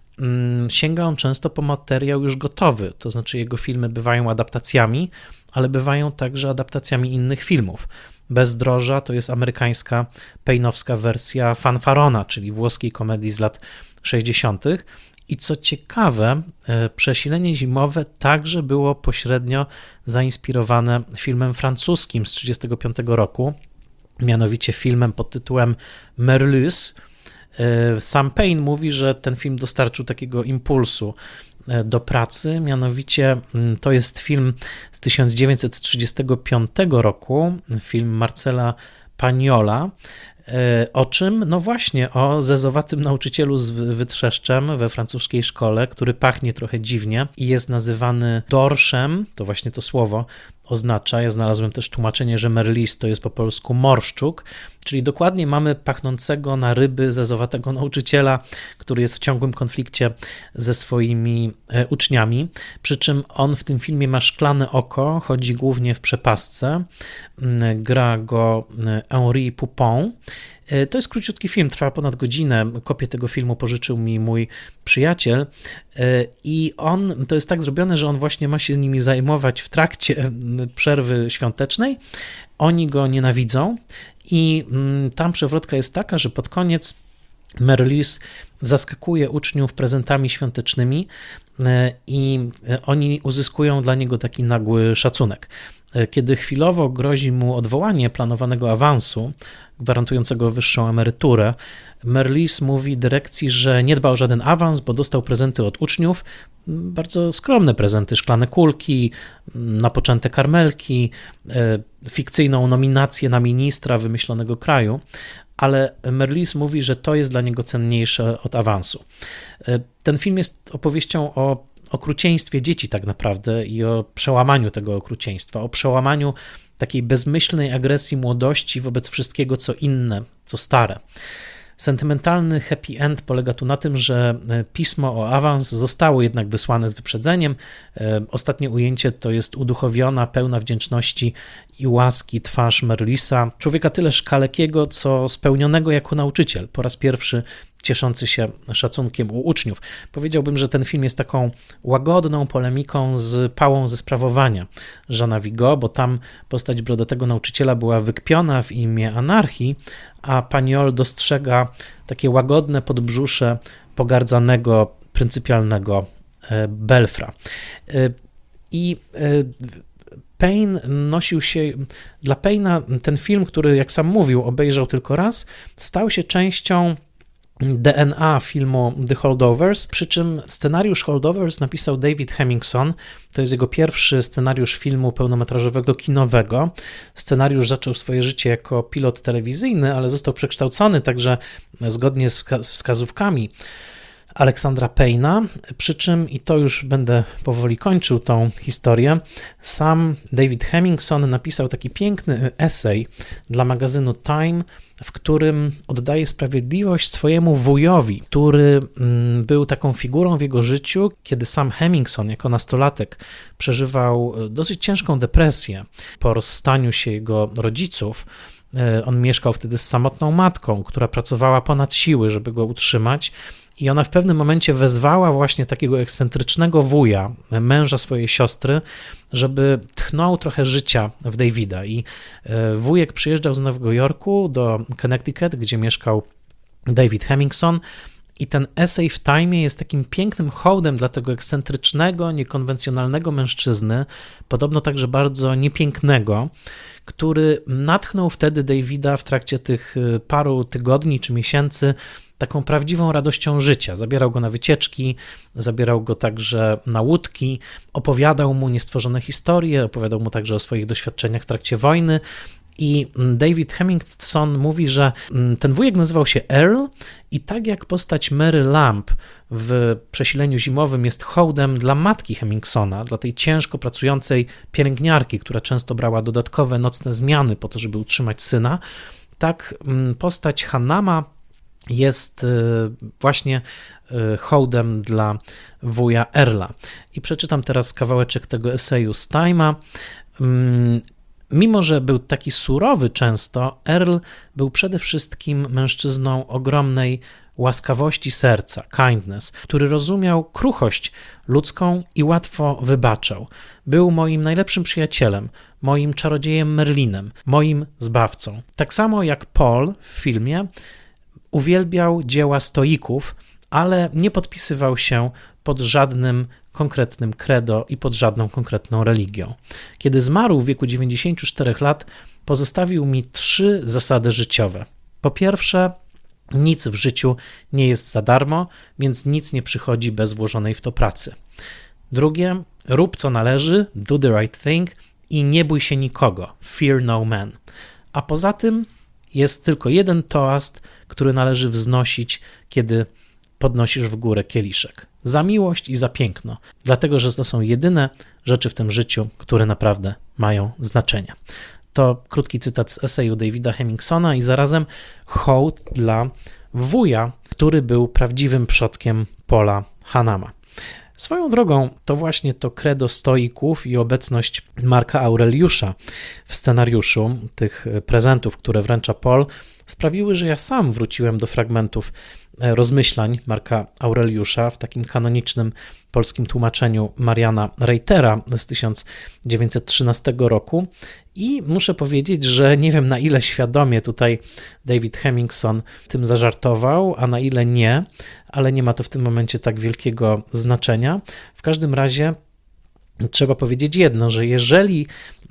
sięga on często po materiał już gotowy, to znaczy jego filmy bywają adaptacjami, ale bywają także adaptacjami innych filmów. Bezdroża to jest amerykańska Payne'owska wersja Fanfarona, czyli włoskiej komedii z lat sześćdziesiątych. I co ciekawe, Przesilenie zimowe także było pośrednio zainspirowane filmem francuskim z tysiąc dziewięćset trzydziestego piątego roku, mianowicie filmem pod tytułem Merlus. Sam Payne mówi, że ten film dostarczył takiego impulsu do pracy, mianowicie to jest film z tysiąc dziewięćset trzydziestego piątego roku, film Marcela Pagnola. O czym? No właśnie, o zezowatym nauczycielu z wytrzeszczem we francuskiej szkole, który pachnie trochę dziwnie i jest nazywany dorszem, to właśnie to słowo oznacza, ja znalazłem też tłumaczenie, że merlis to jest po polsku morszczuk, czyli dokładnie mamy pachnącego na ryby zezowatego nauczyciela, który jest w ciągłym konflikcie ze swoimi uczniami, przy czym on w tym filmie ma szklane oko, chodzi głównie w przepastce, gra go Henri Poupon. To jest króciutki film, trwa ponad godzinę. Kopię tego filmu pożyczył mi mój przyjaciel i on, to jest tak zrobione, że on właśnie ma się nimi zajmować w trakcie przerwy świątecznej. Oni go nienawidzą i tam przewrotka jest taka, że pod koniec Merlis zaskakuje uczniów prezentami świątecznymi i oni uzyskują dla niego taki nagły szacunek. Kiedy chwilowo grozi mu odwołanie planowanego awansu, gwarantującego wyższą emeryturę, Merlis mówi dyrekcji, że nie dba o żaden awans, bo dostał prezenty od uczniów, bardzo skromne prezenty, szklane kulki, napoczęte karmelki, fikcyjną nominację na ministra wymyślonego kraju, ale Merlis mówi, że to jest dla niego cenniejsze od awansu. Ten film jest opowieścią o okrucieństwie dzieci tak naprawdę i o przełamaniu tego okrucieństwa, o przełamaniu takiej bezmyślnej agresji młodości wobec wszystkiego, co inne, co stare. Sentymentalny happy end polega tu na tym, że pismo o awans zostało jednak wysłane z wyprzedzeniem. Ostatnie ujęcie to jest uduchowiona, pełna wdzięczności i łaski twarz Merlisa, człowieka tyleż kalekiego, co spełnionego jako nauczyciel, po raz pierwszy cieszący się szacunkiem u uczniów. Powiedziałbym, że ten film jest taką łagodną polemiką z Pałą ze sprawowania Jeana Vigo, bo tam postać brodatego nauczyciela była wykpiona w imię anarchii, a Pagnol dostrzega takie łagodne podbrzusze pogardzanego, pryncypialnego Belfra. I Payne nosił się, dla Payne'a ten film, który jak sam mówił, obejrzał tylko raz, stał się częścią D N A filmu The Holdovers, przy czym scenariusz Holdovers napisał David Hemmingson, to jest jego pierwszy scenariusz filmu pełnometrażowego kinowego. Scenariusz zaczął swoje życie jako pilot telewizyjny, ale został przekształcony także zgodnie z wskazówkami Aleksandra Payne'a, przy czym, i to już będę powoli kończył tą historię, sam David Hemmingson napisał taki piękny esej dla magazynu Time, w którym oddaje sprawiedliwość swojemu wujowi, który był taką figurą w jego życiu, kiedy sam Hemmingson jako nastolatek przeżywał dosyć ciężką depresję po rozstaniu się jego rodziców. On mieszkał wtedy z samotną matką, która pracowała ponad siły, żeby go utrzymać. I ona w pewnym momencie wezwała właśnie takiego ekscentrycznego wuja, męża swojej siostry, żeby tchnął trochę życia w Davida. I wujek przyjeżdżał z Nowego Jorku do Connecticut, gdzie mieszkał David Hemmingson. I ten esej w Time jest takim pięknym hołdem dla tego ekscentrycznego, niekonwencjonalnego mężczyzny, podobno także bardzo niepięknego, który natchnął wtedy Davida w trakcie tych paru tygodni czy miesięcy taką prawdziwą radością życia. Zabierał go na wycieczki, zabierał go także na łódki, opowiadał mu niestworzone historie, opowiadał mu także o swoich doświadczeniach w trakcie wojny I David Hemmingson mówi, że ten wujek nazywał się Earl i tak jak postać Mary Lamb w Przesileniu zimowym jest hołdem dla matki Hemmingsona, dla tej ciężko pracującej pielęgniarki, która często brała dodatkowe nocne zmiany po to, żeby utrzymać syna, tak postać Hannama jest właśnie hołdem dla wuja Earla. I przeczytam teraz kawałeczek tego eseju z Time'a. Mimo że był taki surowy często, Earl był przede wszystkim mężczyzną ogromnej łaskawości serca, kindness, który rozumiał kruchość ludzką i łatwo wybaczał. Był moim najlepszym przyjacielem, moim czarodziejem Merlinem, moim zbawcą. Tak samo jak Paul w filmie uwielbiał dzieła stoików, ale nie podpisywał się pod żadnym konkretnym credo i pod żadną konkretną religią. Kiedy zmarł w wieku dziewięćdziesięciu czterech lat, pozostawił mi trzy zasady życiowe. Po pierwsze, nic w życiu nie jest za darmo, więc nic nie przychodzi bez włożonej w to pracy. Drugie, rób co należy, do the right thing i nie bój się nikogo, fear no man. A poza tym jest tylko jeden toast, który należy wznosić, kiedy podnosisz w górę kieliszek. Za miłość i za piękno, dlatego że to są jedyne rzeczy w tym życiu, które naprawdę mają znaczenie. To krótki cytat z eseju Davida Hemmingsona i zarazem hołd dla wuja, który był prawdziwym przodkiem Paula Hannama. Swoją drogą to właśnie to credo stoików i obecność Marka Aureliusza w scenariuszu tych prezentów, które wręcza Paul, sprawiły, że ja sam wróciłem do fragmentów rozmyślań Marka Aureliusza w takim kanonicznym polskim tłumaczeniu Mariana Reitera z tysiąc dziewięćset trzynastego roku i muszę powiedzieć, że nie wiem na ile świadomie tutaj David Hemmingson tym zażartował, a na ile nie, ale nie ma to w tym momencie tak wielkiego znaczenia. W każdym razie trzeba powiedzieć jedno, że jeżeli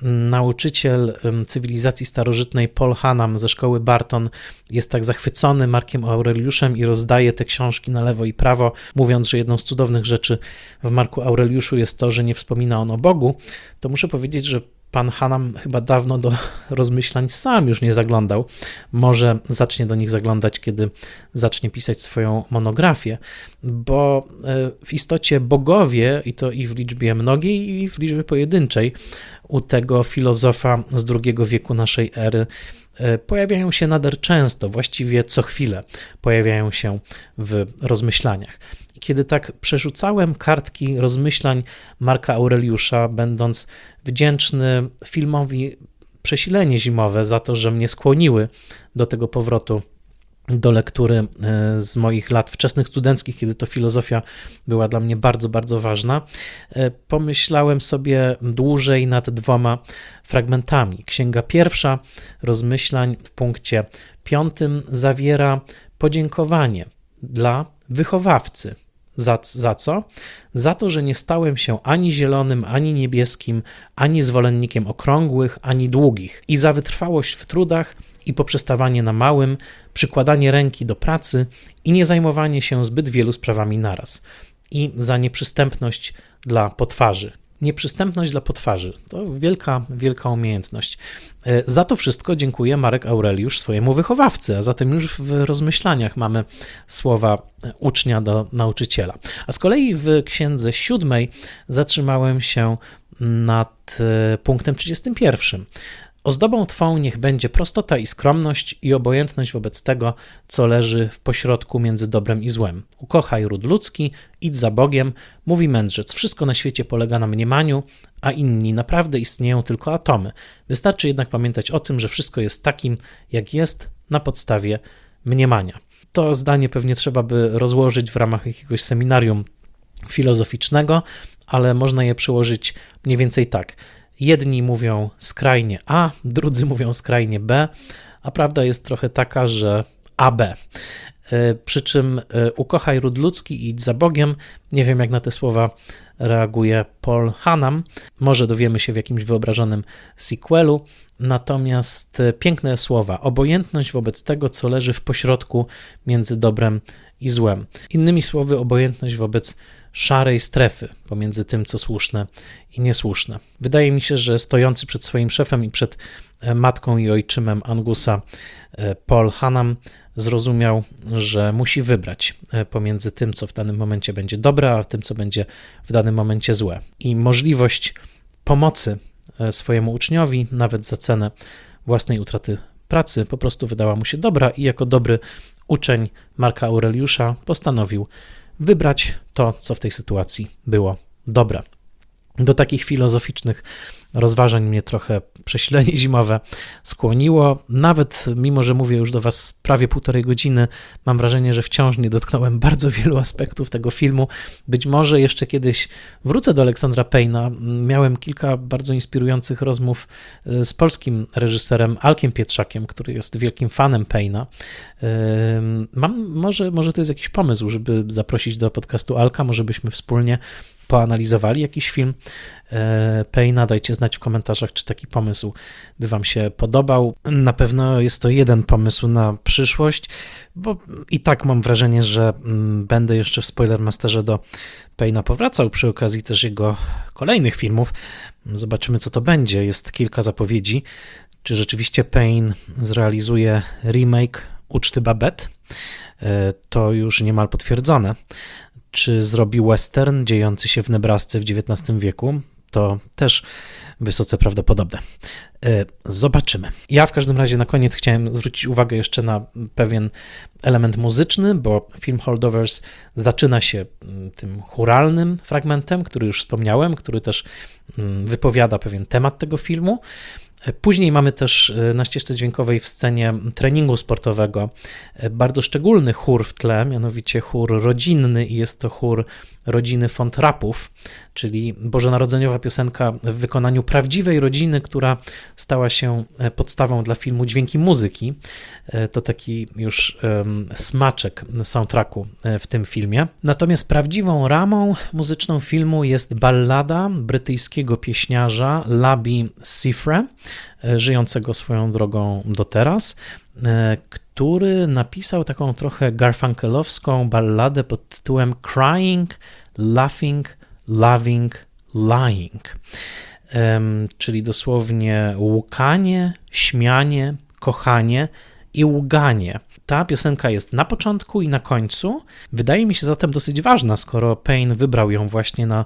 nauczyciel cywilizacji starożytnej Paul Hannam ze szkoły Barton jest tak zachwycony Markiem Aureliuszem i rozdaje te książki na lewo i prawo, mówiąc, że jedną z cudownych rzeczy w Marku Aureliuszu jest to, że nie wspomina on o Bogu, to muszę powiedzieć, że pan Hannam chyba dawno do rozmyślań sam już nie zaglądał. Może zacznie do nich zaglądać, kiedy zacznie pisać swoją monografię, bo w istocie bogowie, i to i w liczbie mnogiej, i w liczbie pojedynczej, u tego filozofa z drugiego wieku naszej ery pojawiają się nader często, właściwie co chwilę pojawiają się w rozmyślaniach. I kiedy tak przerzucałem kartki rozmyślań Marka Aureliusza, będąc wdzięczny filmowi Przesilenie zimowe za to, że mnie skłoniły do tego powrotu do lektury z moich lat wczesnych studenckich, kiedy to filozofia była dla mnie bardzo, bardzo ważna, pomyślałem sobie dłużej nad dwoma fragmentami. Księga pierwsza rozmyślań w punkcie piątym zawiera podziękowanie dla wychowawcy. Za, za co? Za to, że nie stałem się ani zielonym, ani niebieskim, ani zwolennikiem okrągłych, ani długich i za wytrwałość w trudach i poprzestawanie na małym, przykładanie ręki do pracy i nie zajmowanie się zbyt wielu sprawami naraz. I za nieprzystępność dla potwarzy. Nieprzystępność dla potwarzy to wielka, wielka umiejętność. Za to wszystko dziękuję Marek Aureliusz swojemu wychowawcy, a zatem już w rozmyślaniach mamy słowa ucznia do nauczyciela. A z kolei w księdze siódmej zatrzymałem się nad punktem trzydziestym pierwszym. Ozdobą Twą niech będzie prostota i skromność i obojętność wobec tego, co leży w pośrodku między dobrem i złem. Ukochaj ród ludzki, idź za Bogiem, mówi mędrzec. Wszystko na świecie polega na mniemaniu, a inni naprawdę istnieją tylko atomy. Wystarczy jednak pamiętać o tym, że wszystko jest takim, jak jest, na podstawie mniemania. To zdanie pewnie trzeba by rozłożyć w ramach jakiegoś seminarium filozoficznego, ale można je przyłożyć mniej więcej tak. Jedni mówią skrajnie A, drudzy mówią skrajnie B, a prawda jest trochę taka, że A B. Przy czym ukochaj ród ludzki i idź za Bogiem. Nie wiem, jak na te słowa reaguje Paul Hannam. Może dowiemy się w jakimś wyobrażonym sequelu. Natomiast piękne słowa. Obojętność wobec tego, co leży w pośrodku między dobrem i złem. Innymi słowy, obojętność wobec szarej strefy pomiędzy tym, co słuszne i niesłuszne. Wydaje mi się, że stojący przed swoim szefem i przed matką i ojczymem Angusa, Paul Hannam, zrozumiał, że musi wybrać pomiędzy tym, co w danym momencie będzie dobre, a tym, co będzie w danym momencie złe. I możliwość pomocy swojemu uczniowi, nawet za cenę własnej utraty pracy, po prostu wydała mu się dobra i jako dobry uczeń Marka Aureliusza postanowił wybrać to, co w tej sytuacji było dobre. Do takich filozoficznych rozważań mnie trochę przesilenie zimowe skłoniło. Nawet mimo, że mówię już do Was prawie półtorej godziny, mam wrażenie, że wciąż nie dotknąłem bardzo wielu aspektów tego filmu. Być może jeszcze kiedyś wrócę do Aleksandra Payne'a. Miałem kilka bardzo inspirujących rozmów z polskim reżyserem Alkiem Pietrzakiem, który jest wielkim fanem Payne'a. Mam, może, może to jest jakiś pomysł, żeby zaprosić do podcastu Alka, może byśmy wspólnie poanalizowali jakiś film Payne'a. Dajcie znać w komentarzach, czy taki pomysł by Wam się podobał. Na pewno jest to jeden pomysł na przyszłość, bo i tak mam wrażenie, że będę jeszcze w Spoilermasterze do Payne'a powracał przy okazji też jego kolejnych filmów. Zobaczymy, co to będzie. Jest kilka zapowiedzi. Czy rzeczywiście Payne zrealizuje remake Uczty Babette? To już niemal potwierdzone. Czy zrobi western dziejący się w Nebrasce w dziewiętnastym wieku? To też wysoce prawdopodobne. Zobaczymy. Ja w każdym razie na koniec chciałem zwrócić uwagę jeszcze na pewien element muzyczny, bo film Holdovers zaczyna się tym chóralnym fragmentem, który już wspomniałem, który też wypowiada pewien temat tego filmu. Później mamy też na ścieżce dźwiękowej w scenie treningu sportowego bardzo szczególny chór w tle, mianowicie chór rodzinny i jest to chór rodziny von Trappów, czyli bożonarodzeniowa piosenka w wykonaniu prawdziwej rodziny, która stała się podstawą dla filmu Dźwięki muzyki. To taki już smaczek soundtracku w tym filmie. Natomiast prawdziwą ramą muzyczną filmu jest ballada brytyjskiego pieśniarza Labi Siffre, żyjącego swoją drogą do teraz, który napisał taką trochę garfunkelowską balladę pod tytułem Crying, Laughing, Loving, Lying, czyli dosłownie łkanie, śmianie, kochanie i łganie. Ta piosenka jest na początku i na końcu. Wydaje mi się zatem dosyć ważna, skoro Payne wybrał ją właśnie na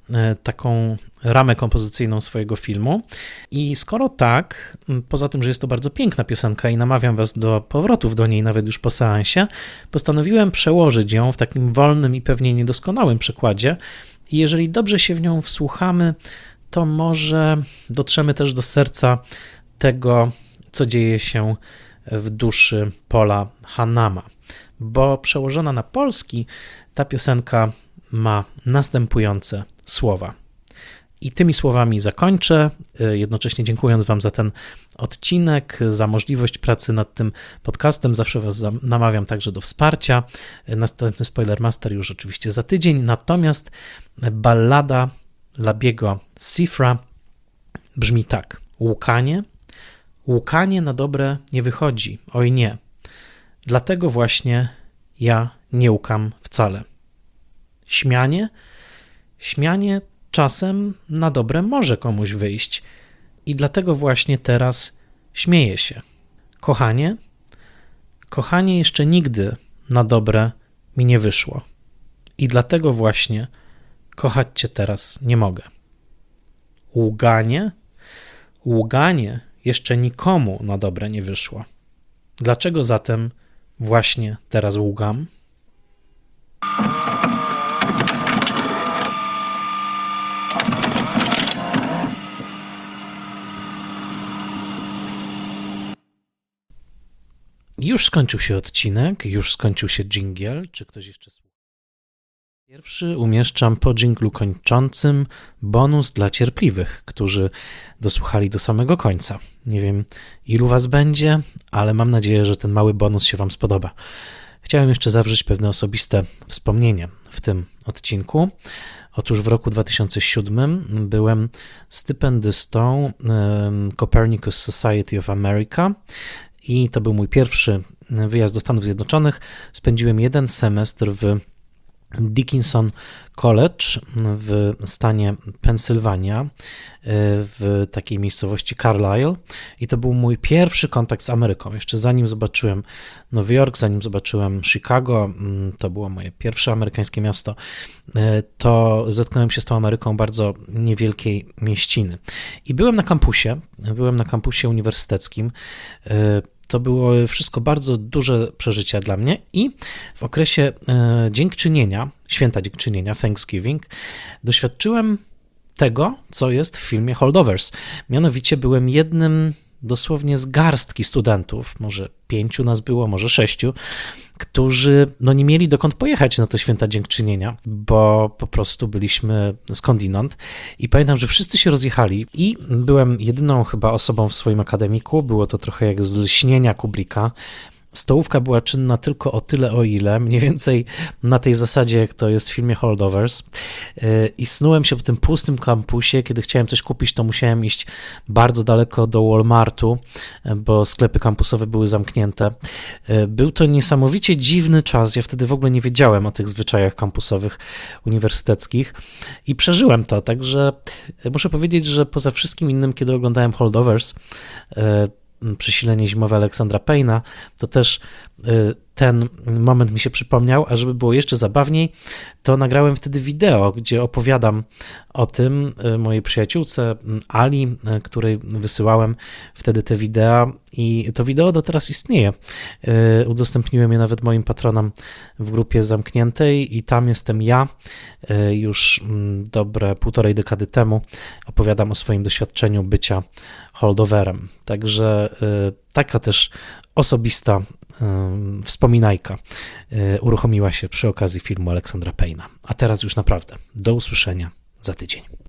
taką ramę kompozycyjną swojego filmu. I skoro tak, poza tym, że jest to bardzo piękna piosenka i namawiam Was do powrotów do niej nawet już po seansie, postanowiłem przełożyć ją w takim wolnym i pewnie niedoskonałym przekładzie. I jeżeli dobrze się w nią wsłuchamy, to może dotrzemy też do serca tego, co dzieje się w duszy Paula Hannama. Bo przełożona na polski, ta piosenka ma następujące słowa. I tymi słowami zakończę, jednocześnie dziękując Wam za ten odcinek, za możliwość pracy nad tym podcastem. Zawsze Was namawiam także do wsparcia. Następny Spoilermaster już oczywiście za tydzień, natomiast ballada Labiego Siffra brzmi tak. Łkanie, łkanie na dobre nie wychodzi, oj nie. Dlatego właśnie ja nie łkam wcale. Śmianie, śmianie czasem na dobre może komuś wyjść i dlatego właśnie teraz śmieję się. Kochanie, kochanie jeszcze nigdy na dobre mi nie wyszło i dlatego właśnie kochać Cię teraz nie mogę. Łganie, łganie jeszcze nikomu na dobre nie wyszło. Dlaczego zatem właśnie teraz łgam? Już skończył się odcinek, już skończył się dżingiel. Czy ktoś jeszcze słucha? Pierwszy umieszczam po dżinglu kończącym bonus dla cierpliwych, którzy dosłuchali do samego końca. Nie wiem, ilu was będzie, ale mam nadzieję, że ten mały bonus się wam spodoba. Chciałem jeszcze zawrzeć pewne osobiste wspomnienie w tym odcinku. Otóż w roku dwa tysiące siódmym byłem stypendystą Copernicus Society of America i to był mój pierwszy wyjazd do Stanów Zjednoczonych. Spędziłem jeden semestr w Dickinson College w stanie Pensylwania, w takiej miejscowości Carlisle, i to był mój pierwszy kontakt z Ameryką. Jeszcze zanim zobaczyłem Nowy Jork, zanim zobaczyłem Chicago, to było moje pierwsze amerykańskie miasto, to zetknąłem się z tą Ameryką bardzo niewielkiej mieściny. I byłem na kampusie, byłem na kampusie uniwersyteckim. To było wszystko bardzo duże przeżycia dla mnie i w okresie e, dziękczynienia, święta dziękczynienia, Thanksgiving, doświadczyłem tego, co jest w filmie Holdovers. Mianowicie byłem jednym dosłownie z garstki studentów, może pięciu nas było, może sześciu, którzy no, nie mieli dokąd pojechać na te święta dziękczynienia, bo po prostu byliśmy skądinąd. I pamiętam, że wszyscy się rozjechali i byłem jedyną chyba osobą w swoim akademiku. Było to trochę jak z Lśnienia Kubricka. Stołówka była czynna tylko o tyle, o ile, mniej więcej na tej zasadzie, jak to jest w filmie Holdovers. I snułem się po tym pustym kampusie. Kiedy chciałem coś kupić, to musiałem iść bardzo daleko do Walmartu, bo sklepy kampusowe były zamknięte. Był to niesamowicie dziwny czas. Ja wtedy w ogóle nie wiedziałem o tych zwyczajach kampusowych, uniwersyteckich i przeżyłem to. Także muszę powiedzieć, że poza wszystkim innym, kiedy oglądałem Holdovers, Przesilenie zimowe Aleksandra Payne'a, to też ten moment mi się przypomniał, a żeby było jeszcze zabawniej, to nagrałem wtedy wideo, gdzie opowiadam o tym mojej przyjaciółce Ali, której wysyłałem wtedy te wideo, i to wideo do teraz istnieje. Udostępniłem je nawet moim patronom w grupie zamkniętej i tam jestem ja, już dobre półtorej dekady temu opowiadam o swoim doświadczeniu bycia holdoverem. Także taka też osobista wspominajka uruchomiła się przy okazji filmu Aleksandra Payne'a. A teraz już naprawdę do usłyszenia za tydzień.